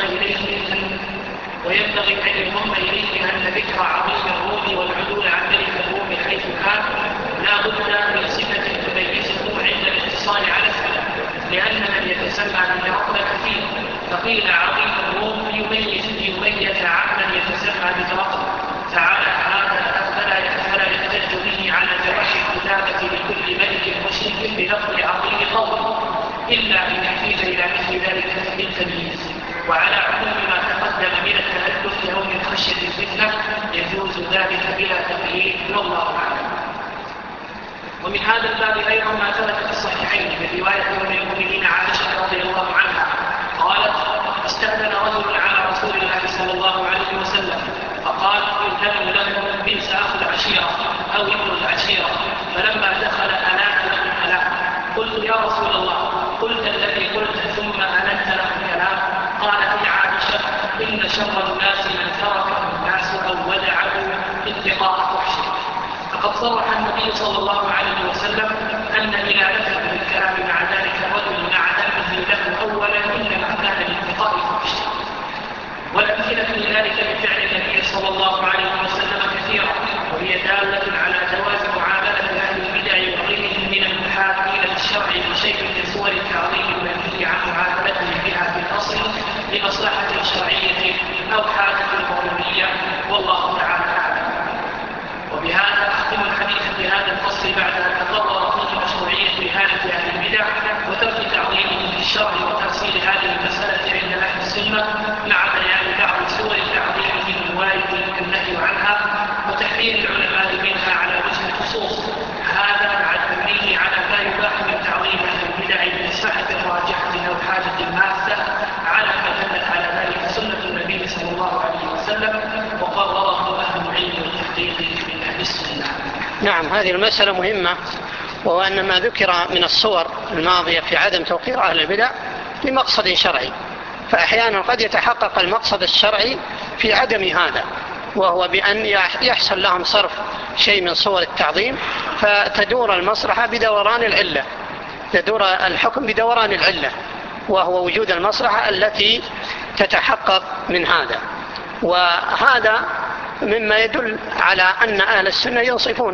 إليه أن ذكر عظيم الروم والعدول عن ملك الروم حيث كان لا بد من صفة تميزه عند الاتصال على اسمه، لأن من يتسمى بهرقل كثير، فقيل عظيم الروم ليميز عمن يتسمى بهرقل، فعلى هذا فلا يحتج به على جواز الكتابة لكل ملك مشرك بلفظ عظيم قوله، إلا أن يحتاج إلى مثل ذلك بالتمييز. وعلى عموم ما تقدم من التألف أو من خشية الفتنة يجوز ذلك بلا تقييد، والله أعلم. ومن هذا الباب أيضا ما ثبت في الصحيحين من رواية أم المؤمنين عائشة رضي الله عنها قالت: استأذن رجل على رسول الله صلى الله عليه وسلم فقال: إذن له بئس أخو العشيرة أو ابن العشيرة، فلما دخل ألان له كلام. قلت: يا رسول الله، قلت الذي قلت ثم ألنت له الكلام؟ قالت عائشة: إن شر الناس من تركه الناس أو ودعه اتقاء فحشه. فقد صرح النبي صلى الله عليه وسلم أن إلالته بالكلام مع ذلك الرجل مع ذنبه له أولا إنما كان لاتقاء فحشه. والأمثلة في ذلك من فعل النبي صلى الله عليه وسلم كثيرة، وهي دالة على جواز معاملة أهل البدع وغيرهم من المحاكين للشرع بشيء من صور التعظيم المنهي عن معاملته بها في الأصل لمصلحة شرعية أو حاجة ضرورية، والله تعالى أعلم. وبهذا أختم الحديث في هذا الفصل بعد أن تقرر فيه مشروعية إهانة أهل البدع وترك تعظيمهم في الشرع وتفصيل هذه المسألة عند أهل السنة، مع بيان بعض صور التعظيم الوارد النهي عنها وتحرير العلماء منها على وجه الخصوص. هذا مع التنبيه على ما يباح من تعظيم أهل البدع بمصلحة راجحة أو حاجة ماسة على ما دلت على ذلك سنة النبي صلى الله عليه وسلم وقرره أهل العلم والتحقيق من أهل السنة. نعم، هذه المسألة مهمة، وهو أن ما ذكر من الصور الماضية في عدم توقير أهل البدع لمقصد شرعي، فأحيانا قد يتحقق المقصد الشرعي في عدم هذا، وهو بأن يحصل لهم صرف شيء من صور التعظيم، فتدور المصلحة بدوران العلة، يدور الحكم بدوران العلة، وهو وجود المصلحة التي تتحقق من هذا. وهذا مما يدل على أن أهل السنة ينصفون،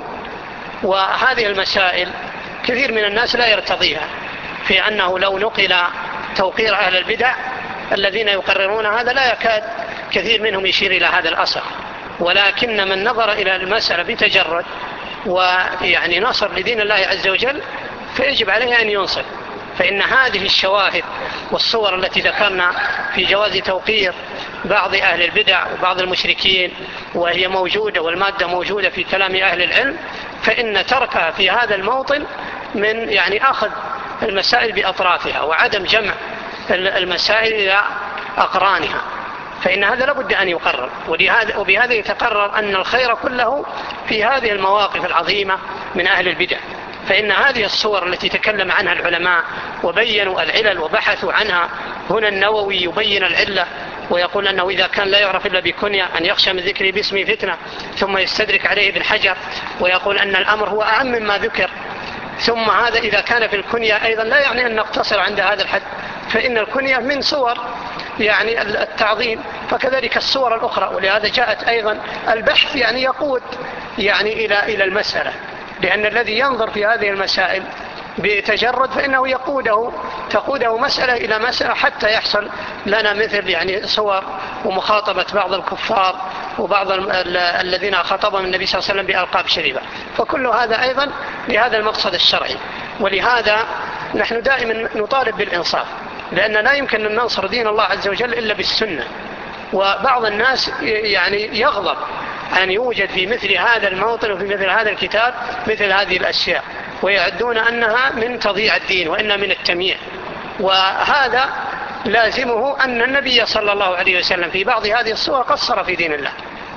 وهذه المسائل كثير من الناس لا يرتضيها، في أنه لو نقل توقير أهل البدع الذين يقررون هذا لا يكاد كثير منهم يشير إلى هذا الأصل، ولكن من نظر إلى المسألة بتجرد ويعني نصر لدين الله عز وجل فيجب عليه أن ينصف، فإن هذه الشواهد والصور التي ذكرنا في جواز توقير بعض أهل البدع وبعض المشركين وهي موجودة والمادة موجودة في كلام أهل العلم، فإن تركها في هذا الموطن من أخذ المسائل بأطرافها وعدم جمع المسائل إلى أقرانها، فإن هذا لابد أن يقرر. وبهذا يتقرر أن الخير كله في هذه المواقف العظيمة من أهل البدع. فإن هذه الصور التي تكلم عنها العلماء وبينوا العلل وبحثوا عنها، هنا النووي يبين العلة ويقول أنه إذا كان لا يعرف إلا بكنية أن يخشى من ذكره باسمه فتنة، ثم يستدرك عليه بالحجر ويقول أن الأمر هو أعم مما ذكر. ثم هذا إذا كان في الكنية أيضا لا يعني أن نقتصر عند هذا الحد، فإن الكنية من صور التعظيم، فكذلك الصور الأخرى. ولهذا جاءت أيضا البحث يقود إلى المسألة، لأن الذي ينظر في هذه المسائل بتجرد فإنه تقوده مسألة إلى مسألة حتى يحصل لنا مثل صور ومخاطبة بعض الكفار وبعض الذين خاطبهم النبي صلى الله عليه وسلم بألقاب شريفة. فكل هذا أيضا لهذا المقصد الشرعي. ولهذا نحن دائما نطالب بالإنصاف، لأن لا يمكن أن ننصر دين الله عز وجل إلا بالسنة. وبعض الناس يغضب أن يوجد في مثل هذا الموطن وفي مثل هذا الكتاب مثل هذه الأشياء، ويعدون أنها من تضييع الدين وإنها من التمييع. وهذا لازمه أن النبي صلى الله عليه وسلم في بعض هذه الصور قصر في دين الله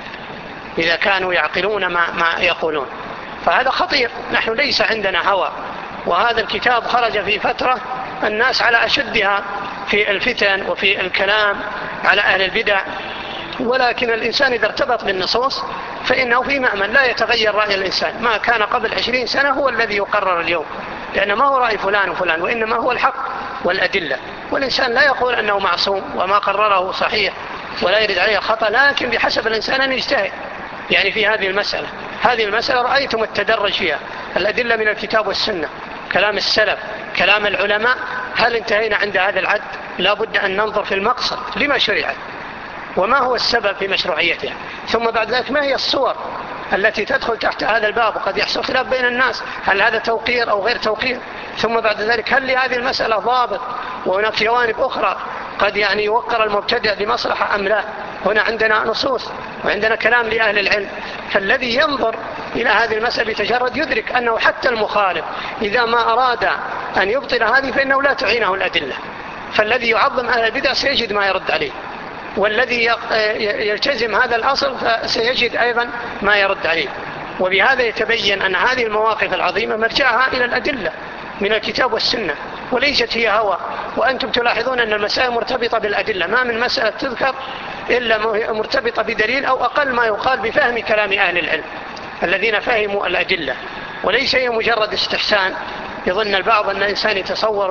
إذا كانوا يعقلون ما يقولون، فهذا خطير. نحن ليس عندنا هوى، وهذا الكتاب خرج في فترة الناس على أشدها في الفتن وفي الكلام على أهل البدع، ولكن الإنسان إذا ارتبط بالنصوص فإنه في مأمن لا يتغير رأي الإنسان. ما كان قبل 20 سنة هو الذي يقرر اليوم، لأن ما هو رأي فلان وفلان، وإنما هو الحق والأدلة. والإنسان لا يقول أنه معصوم وما قرره صحيح ولا يرد عليه خطأ، لكن بحسب الإنسان أن يجتهد في هذه المسألة. هذه المسألة رأيتم التدرج فيها، الأدلة من الكتاب والسنة، كلام السلف، كلام العلماء. هل انتهينا عند هذا العد؟ لا بد أن ننظر في المقصد لما شرعت وما هو السبب في مشروعيتها، ثم بعد ذلك ما هي الصور التي تدخل تحت هذا الباب. وقد يحصل خلاف بين الناس هل هذا توقير أو غير توقير. ثم بعد ذلك هل لهذه المسألة ضابط، وهناك جوانب أخرى قد يوقر المبتدع لمصلحة أم لا. هنا عندنا نصوص وعندنا كلام لأهل العلم، فالذي ينظر إلى هذه المسألة بتجرد يدرك أنه حتى المخالف إذا ما أراد أن يبطل هذه فإنه لا تعينه الأدلة. فالذي يعظم أهل البدع سيجد ما يرد عليه، والذي يلتزم هذا الأصل فسيجد أيضا ما يرد عليه. وبهذا يتبين أن هذه المواقف العظيمة مرجعها إلى الأدلة من الكتاب والسنة، وليست هي هوى. وأنتم تلاحظون أن المسائل مرتبطة بالأدلة، ما من مسألة تذكر إلا مرتبطة بدليل أو أقل ما يقال بفهم كلام أهل العلم الذين فهموا الأدلة. وليس هي مجرد استحسان يظن البعض أن الإنسان يتصور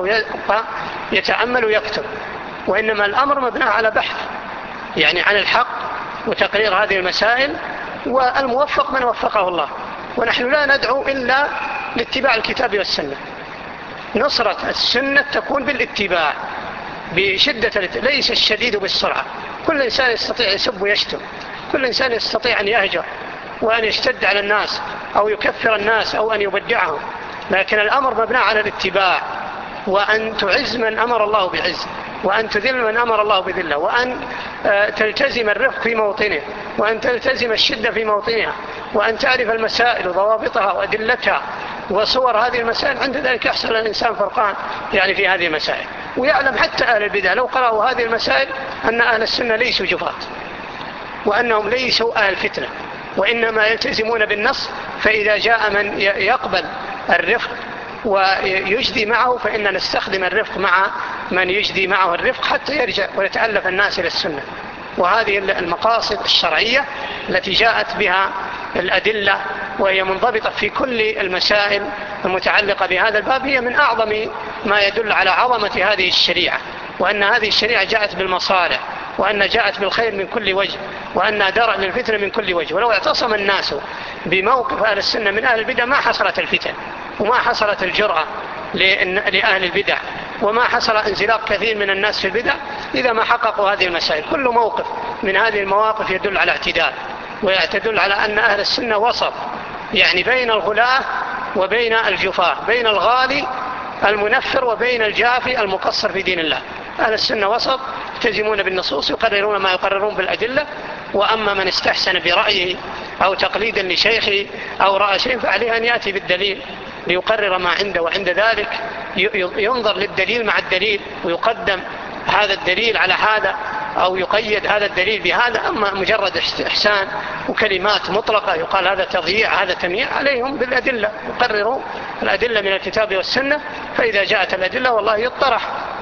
ويتأمل ويكتب، وإنما الأمر مبنى على بحث عن الحق وتقرير هذه المسائل، والموفق من وفقه الله. ونحن لا ندعو إلا لاتباع الكتاب والسنة. نصرة السنة تكون بالاتباع بشدة، ليس الشديد بالسرعة. كل إنسان يستطيع يسب ويشتم، كل إنسان يستطيع أن يهجر وأن يشتد على الناس أو يكفر الناس أو أن يبدعهم، لكن الأمر مبنى على الاتباع، وأن تعز من أمر الله بعز، وأن تذل من أمر الله بذله، وأن تلتزم الرفق في موطنه، وأن تلتزم الشدة في موطنها، وأن تعرف المسائل وضوابطها وأدلتها وصور هذه المسائل. عند ذلك يحصل الإنسان فرقان في هذه المسائل، ويعلم حتى أهل البدع لو قرأوا هذه المسائل أن أهل السنة ليسوا جفاة، وأنهم ليسوا أهل فتنة، وإنما يلتزمون بالنص. فإذا جاء من يقبل الرفق ويجدي معه فإن نستخدم الرفق مع من يجدي معه الرفق حتى يرجع ويتألف الناس إلى السنة. وهذه المقاصد الشرعية التي جاءت بها الأدلة وهي منضبطة في كل المسائل المتعلقة بهذا الباب هي من أعظم ما يدل على عظمة هذه الشريعة، وأن هذه الشريعة جاءت بالمصالح، وأن جاءت بالخير من كل وجه، وأنها درء للفتنة من كل وجه. ولو اعتصم الناس بموقف أهل السنة من أهل البدع ما حصلت الفتن وما حصلت الجرأة لأهل البدع، وما حصل انزلاق كثير من الناس في البدع إذا ما حققوا هذه المسائل. كل موقف من هذه المواقف يدل على اعتدال، ويعتدل على أن أهل السنة وسط بين الغلاة وبين الجفاة، بين الغالي المنفر وبين الجافي المقصر في دين الله. أهل السنة وسط، يلتزمون بالنصوص، يقررون ما يقررون بالأدلة. وأما من استحسن برأيه أو تقليدا لشيخه أو رأى شيء فعليه أن يأتي بالدليل ليقرر ما عنده، وعند ذلك ينظر للدليل مع الدليل ويقدم هذا الدليل على هذا أو يقيد هذا الدليل بهذا. أما مجرد استحسان وكلمات مطلقة يقال هذا تضييع هذا تمييع، عليهم بالأدلة، يقرروا الأدلة من الكتاب والسنة. فإذا جاءت الأدلة والله يطرح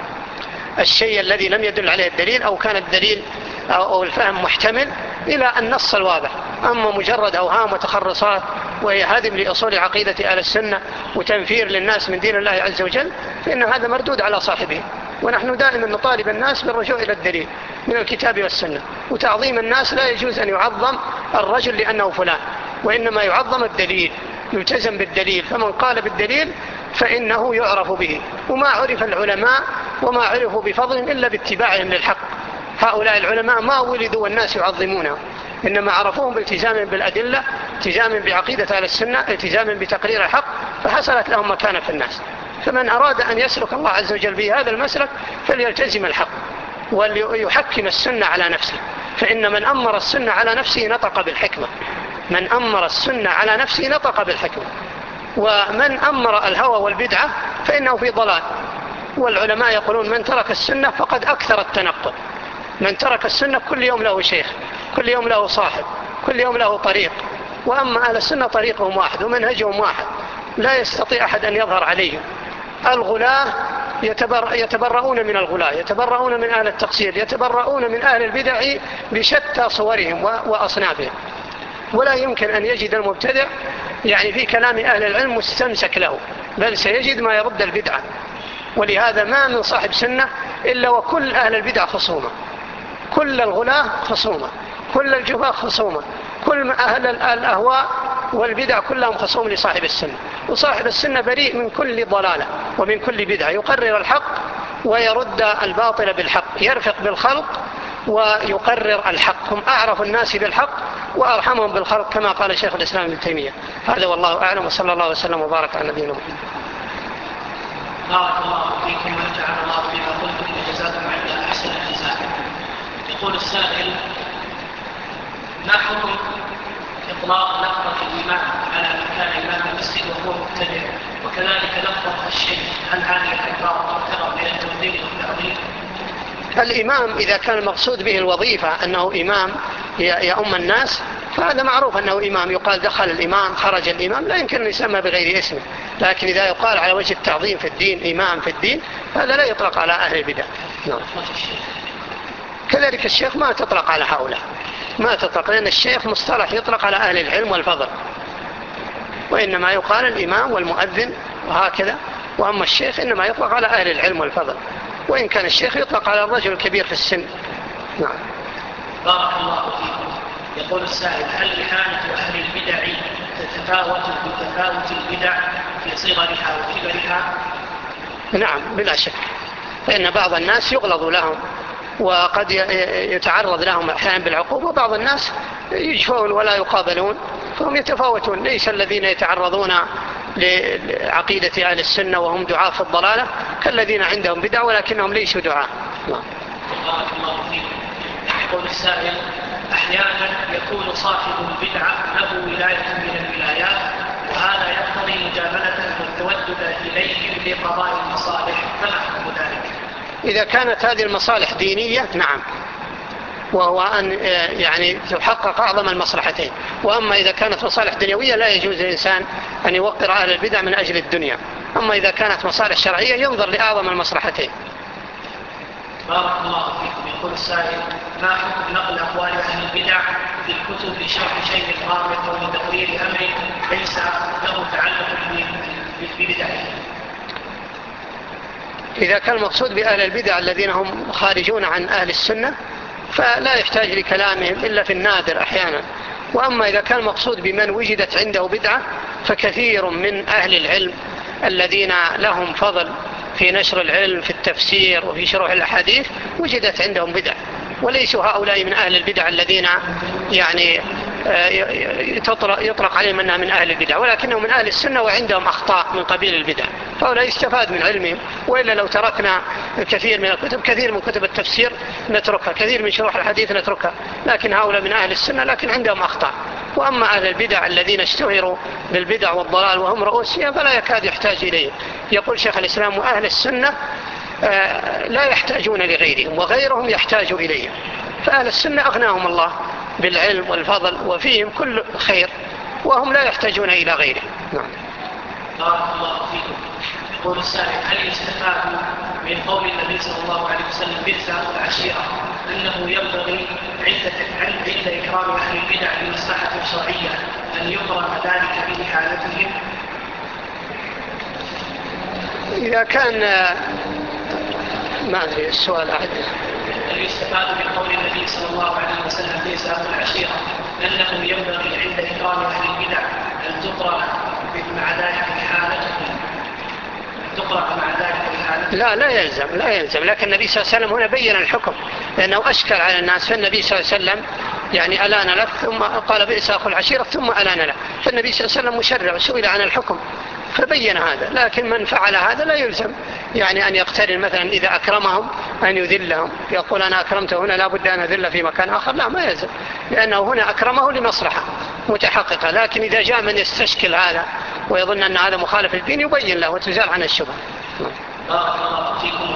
الشيء الذي لم يدل عليه الدليل أو كان الدليل أو الفهم محتمل إلى النص الواضح. أما مجرد أوهام وتخرصات وهي هدم لأصول عقيدة أهل السنة وتنفير للناس من دين الله عز وجل فإن هذا مردود على صاحبه. ونحن دائما نطالب الناس بالرجوع إلى الدليل من الكتاب والسنة. وتعظيم الناس لا يجوز أن يعظم الرجل لأنه فلان، وإنما يعظم الدليل، يلتزم بالدليل. فمن قال بالدليل فإنه يعرف به. وما عرف العلماء وما عرفوا بفضل إلا باتباعهم للحق. هؤلاء العلماء ما ولدوا والناس يعظمونهم، إنما عرفوهم بالتزام بالأدلة، التزام بعقيدة أهل السنة، التزام بتقرير الحق، فحصلت لهم مكانة في الناس. فمن أراد أن يسلك الله عز وجل به هذا المسلك فليلتزم الحق وليحكم السنة على نفسه. فإن من أمر السنة على نفسه نطق بالحكمة، من أمر السنة على نفسه نطق بالحكمة. ومن أمر الهوى والبدعة فإنه في ضلال. والعلماء يقولون من ترك السنة فقد أكثر التنقل. من ترك السنة كل يوم له شيخ، كل يوم له صاحب، كل يوم له طريق. وأما أهل السنة طريقهم واحد ومنهجهم واحد، لا يستطيع أحد أن يظهر عليهم. الغلاة يتبرؤون من الغلاة، يتبرؤون من أهل التقصير، يتبرؤون من أهل البدع بشتى صورهم وأصنافهم. ولا يمكن أن يجد المبتدع يعني في كلام أهل العلم مستمسك له، بل سيجد ما يرد البدعة. ولهذا ما من صاحب سنة إلا وكل أهل البدع خصومة، كل الغلاة خصومة، كل الجفاة خصومة، كل أهل الأهواء والبدع كلهم خصوم لصاحب السنة. وصاحب السنة بريء من كل ضلالة ومن كل بدعة، يقرر الحق ويرد الباطل بالحق، يرفق بالخلق ويقرر الحق. هم أعرف الناس بالحق وأرحمهم بالخلق كما قال شيخ الإسلام ابن تيمية. هذا والله أعلم، وصلى الله وسلم وبارك على نبينا محمد. بارك الله فيكم ونفعنا الله بما قلتم وجزاكم عنا أحسن الجزاء. يقول السائل: ما حكم إطلاق لفظة الإمام على من كان إمام المسجد وهو مبتدع، وكذلك لفظة الشيخ، هل هذه العبارة تعتبر من التوحيد والتعظيم؟ الإمام إذا كان المقصود به الوظيفة أنه إمام يؤم الناس فهذا معروف أنه إمام، يقال دخل الإمام خرج الإمام، لا يمكن أن يسمى بغير اسمه. لكن إذا يقال على وجه التعظيم في الدين إمام في الدين هذا لا يطلق على أهل البدع. كذلك الشيخ ما تطلق على هؤلاء، ما تطلق، لأن الشيخ مصطلح يطلق على أهل العلم والفضل، وإنما يقال الإمام والمؤذن وهكذا. وأما الشيخ إنما يطلق على أهل العلم والفضل، وإن كان الشيخ يطلق على الرجل الكبير في السن. نعم. بارك الله فيكم. يقول السائل: هل إهانة أهل البدع تتفاوت بتفاوت البدع في صغرها وكبرها؟ نعم بلا شك، فإن بعض الناس يغلظ لهم وقد يتعرض لهم أحيانا بالعقوبة، وبعض الناس يجفون ولا يقابلون، فهم يتفاوتون. ليس الذين يتعرضون لعقيدة أهل السنة وهم دعاة في الضلالة كالذين عندهم بدع ولكنهم ليسوا دعاة. بارك الله فيكم. يقول السائل: أحيانا يكون صاحب البدعة له ولاية من الولايات، وهذا يقتضي مجاملته والتودد إليهم لقضاء المصالح، فما حكم ذلك؟ إذا كانت هذه المصالح دينية نعم، وهو أن يعني تحقق أعظم المصلحتين. وأما إذا كانت مصالح دنيوية لا يجوز للإنسان أن يوقر أهل البدع من أجل الدنيا. أما إذا كانت مصالح شرعية ينظر لأعظم المصلحتين. بارك الله فيكم. يقول السائل: ما حكم نقل أقوال أهل البدع في الكتب لشرح شيء غامض أو لتقرير أمر ليس له تعلق بالبدع؟ إذا كان المقصود بأهل البدع الذين هم خارجون عن أهل السنة فلا يحتاج لكلامهم إلا في النادر أحيانا. وأما إذا كان المقصود بمن وجدت عنده بدعة فكثير من أهل العلم الذين لهم فضل في نشر العلم في التفسير وفي شروح الأحاديث وجدت عندهم بدع، وليسوا هؤلاء من أهل البدع الذين يعني يطلق عليهم أنها من أهل البدع، ولكنهم من أهل السنة وعندهم أخطاء من قبيل البدع، فهؤلاء يستفاد من علمهم. وإلا لو تركنا كثير من الكتب، كثير من كتب التفسير نتركها، كثير من شروح الحديث نتركها، لكن هؤلاء من أهل السنة لكن عندهم أخطاء. وأما أهل البدع الذين اشتهروا بالبدع والضلال وهم رؤوسها فلا يكاد يحتاج إليه. يقول شيخ الإسلام: وأهل السنة لا يحتاجون لغيرهم وغيرهم يحتاج إليهم، فأهل السنة أغناهم الله بالعلم والفضل وفيهم كل خير، وهم لا يحتاجون إلى غيره. نعم. بارك الله فيكم. يقول السائل: هل يستفاد من قول النبي صلى الله عليه وسلم بئس أخو العشيرة أنه ينبغي عند إكرام أهل البدع بمصلحة شرعية أن يقرن ذلك بإحالتهم؟ إذا كان ما أدري السؤال أحد. هل يستفاد من قول النبي صلى الله عليه وسلم بئس أخو العشيرة أنه ينبغي عند إكرام أهل البدع أن تقرن مع ذلك إحالتهم؟ لا يلزم، لكن النبي صلى الله عليه وسلم هنا بين الحكم لأنه أشكل على الناس، فالنبي صلى الله عليه وسلم يعني ألان له ثم قال بئس أخو العشيرة ثم ألان له، فالنبي صلى الله عليه وسلم مشرع سئل عن الحكم فبين هذا. لكن من فعل هذا لا يلزم يعني أن يقترن مثلا إذا أكرمهم أن يذلهم، يقول أنا أكرمته هنا لا بد أن أذل في مكان آخر، لا، ما يلزم، لأنه هنا أكرمه لمصلحة متحققة. لكن إذا جاء من يستشكل هذا ويظن أن هذا مخالف للدين يبين له وتزال عن الشبهة. بارك الله فيكم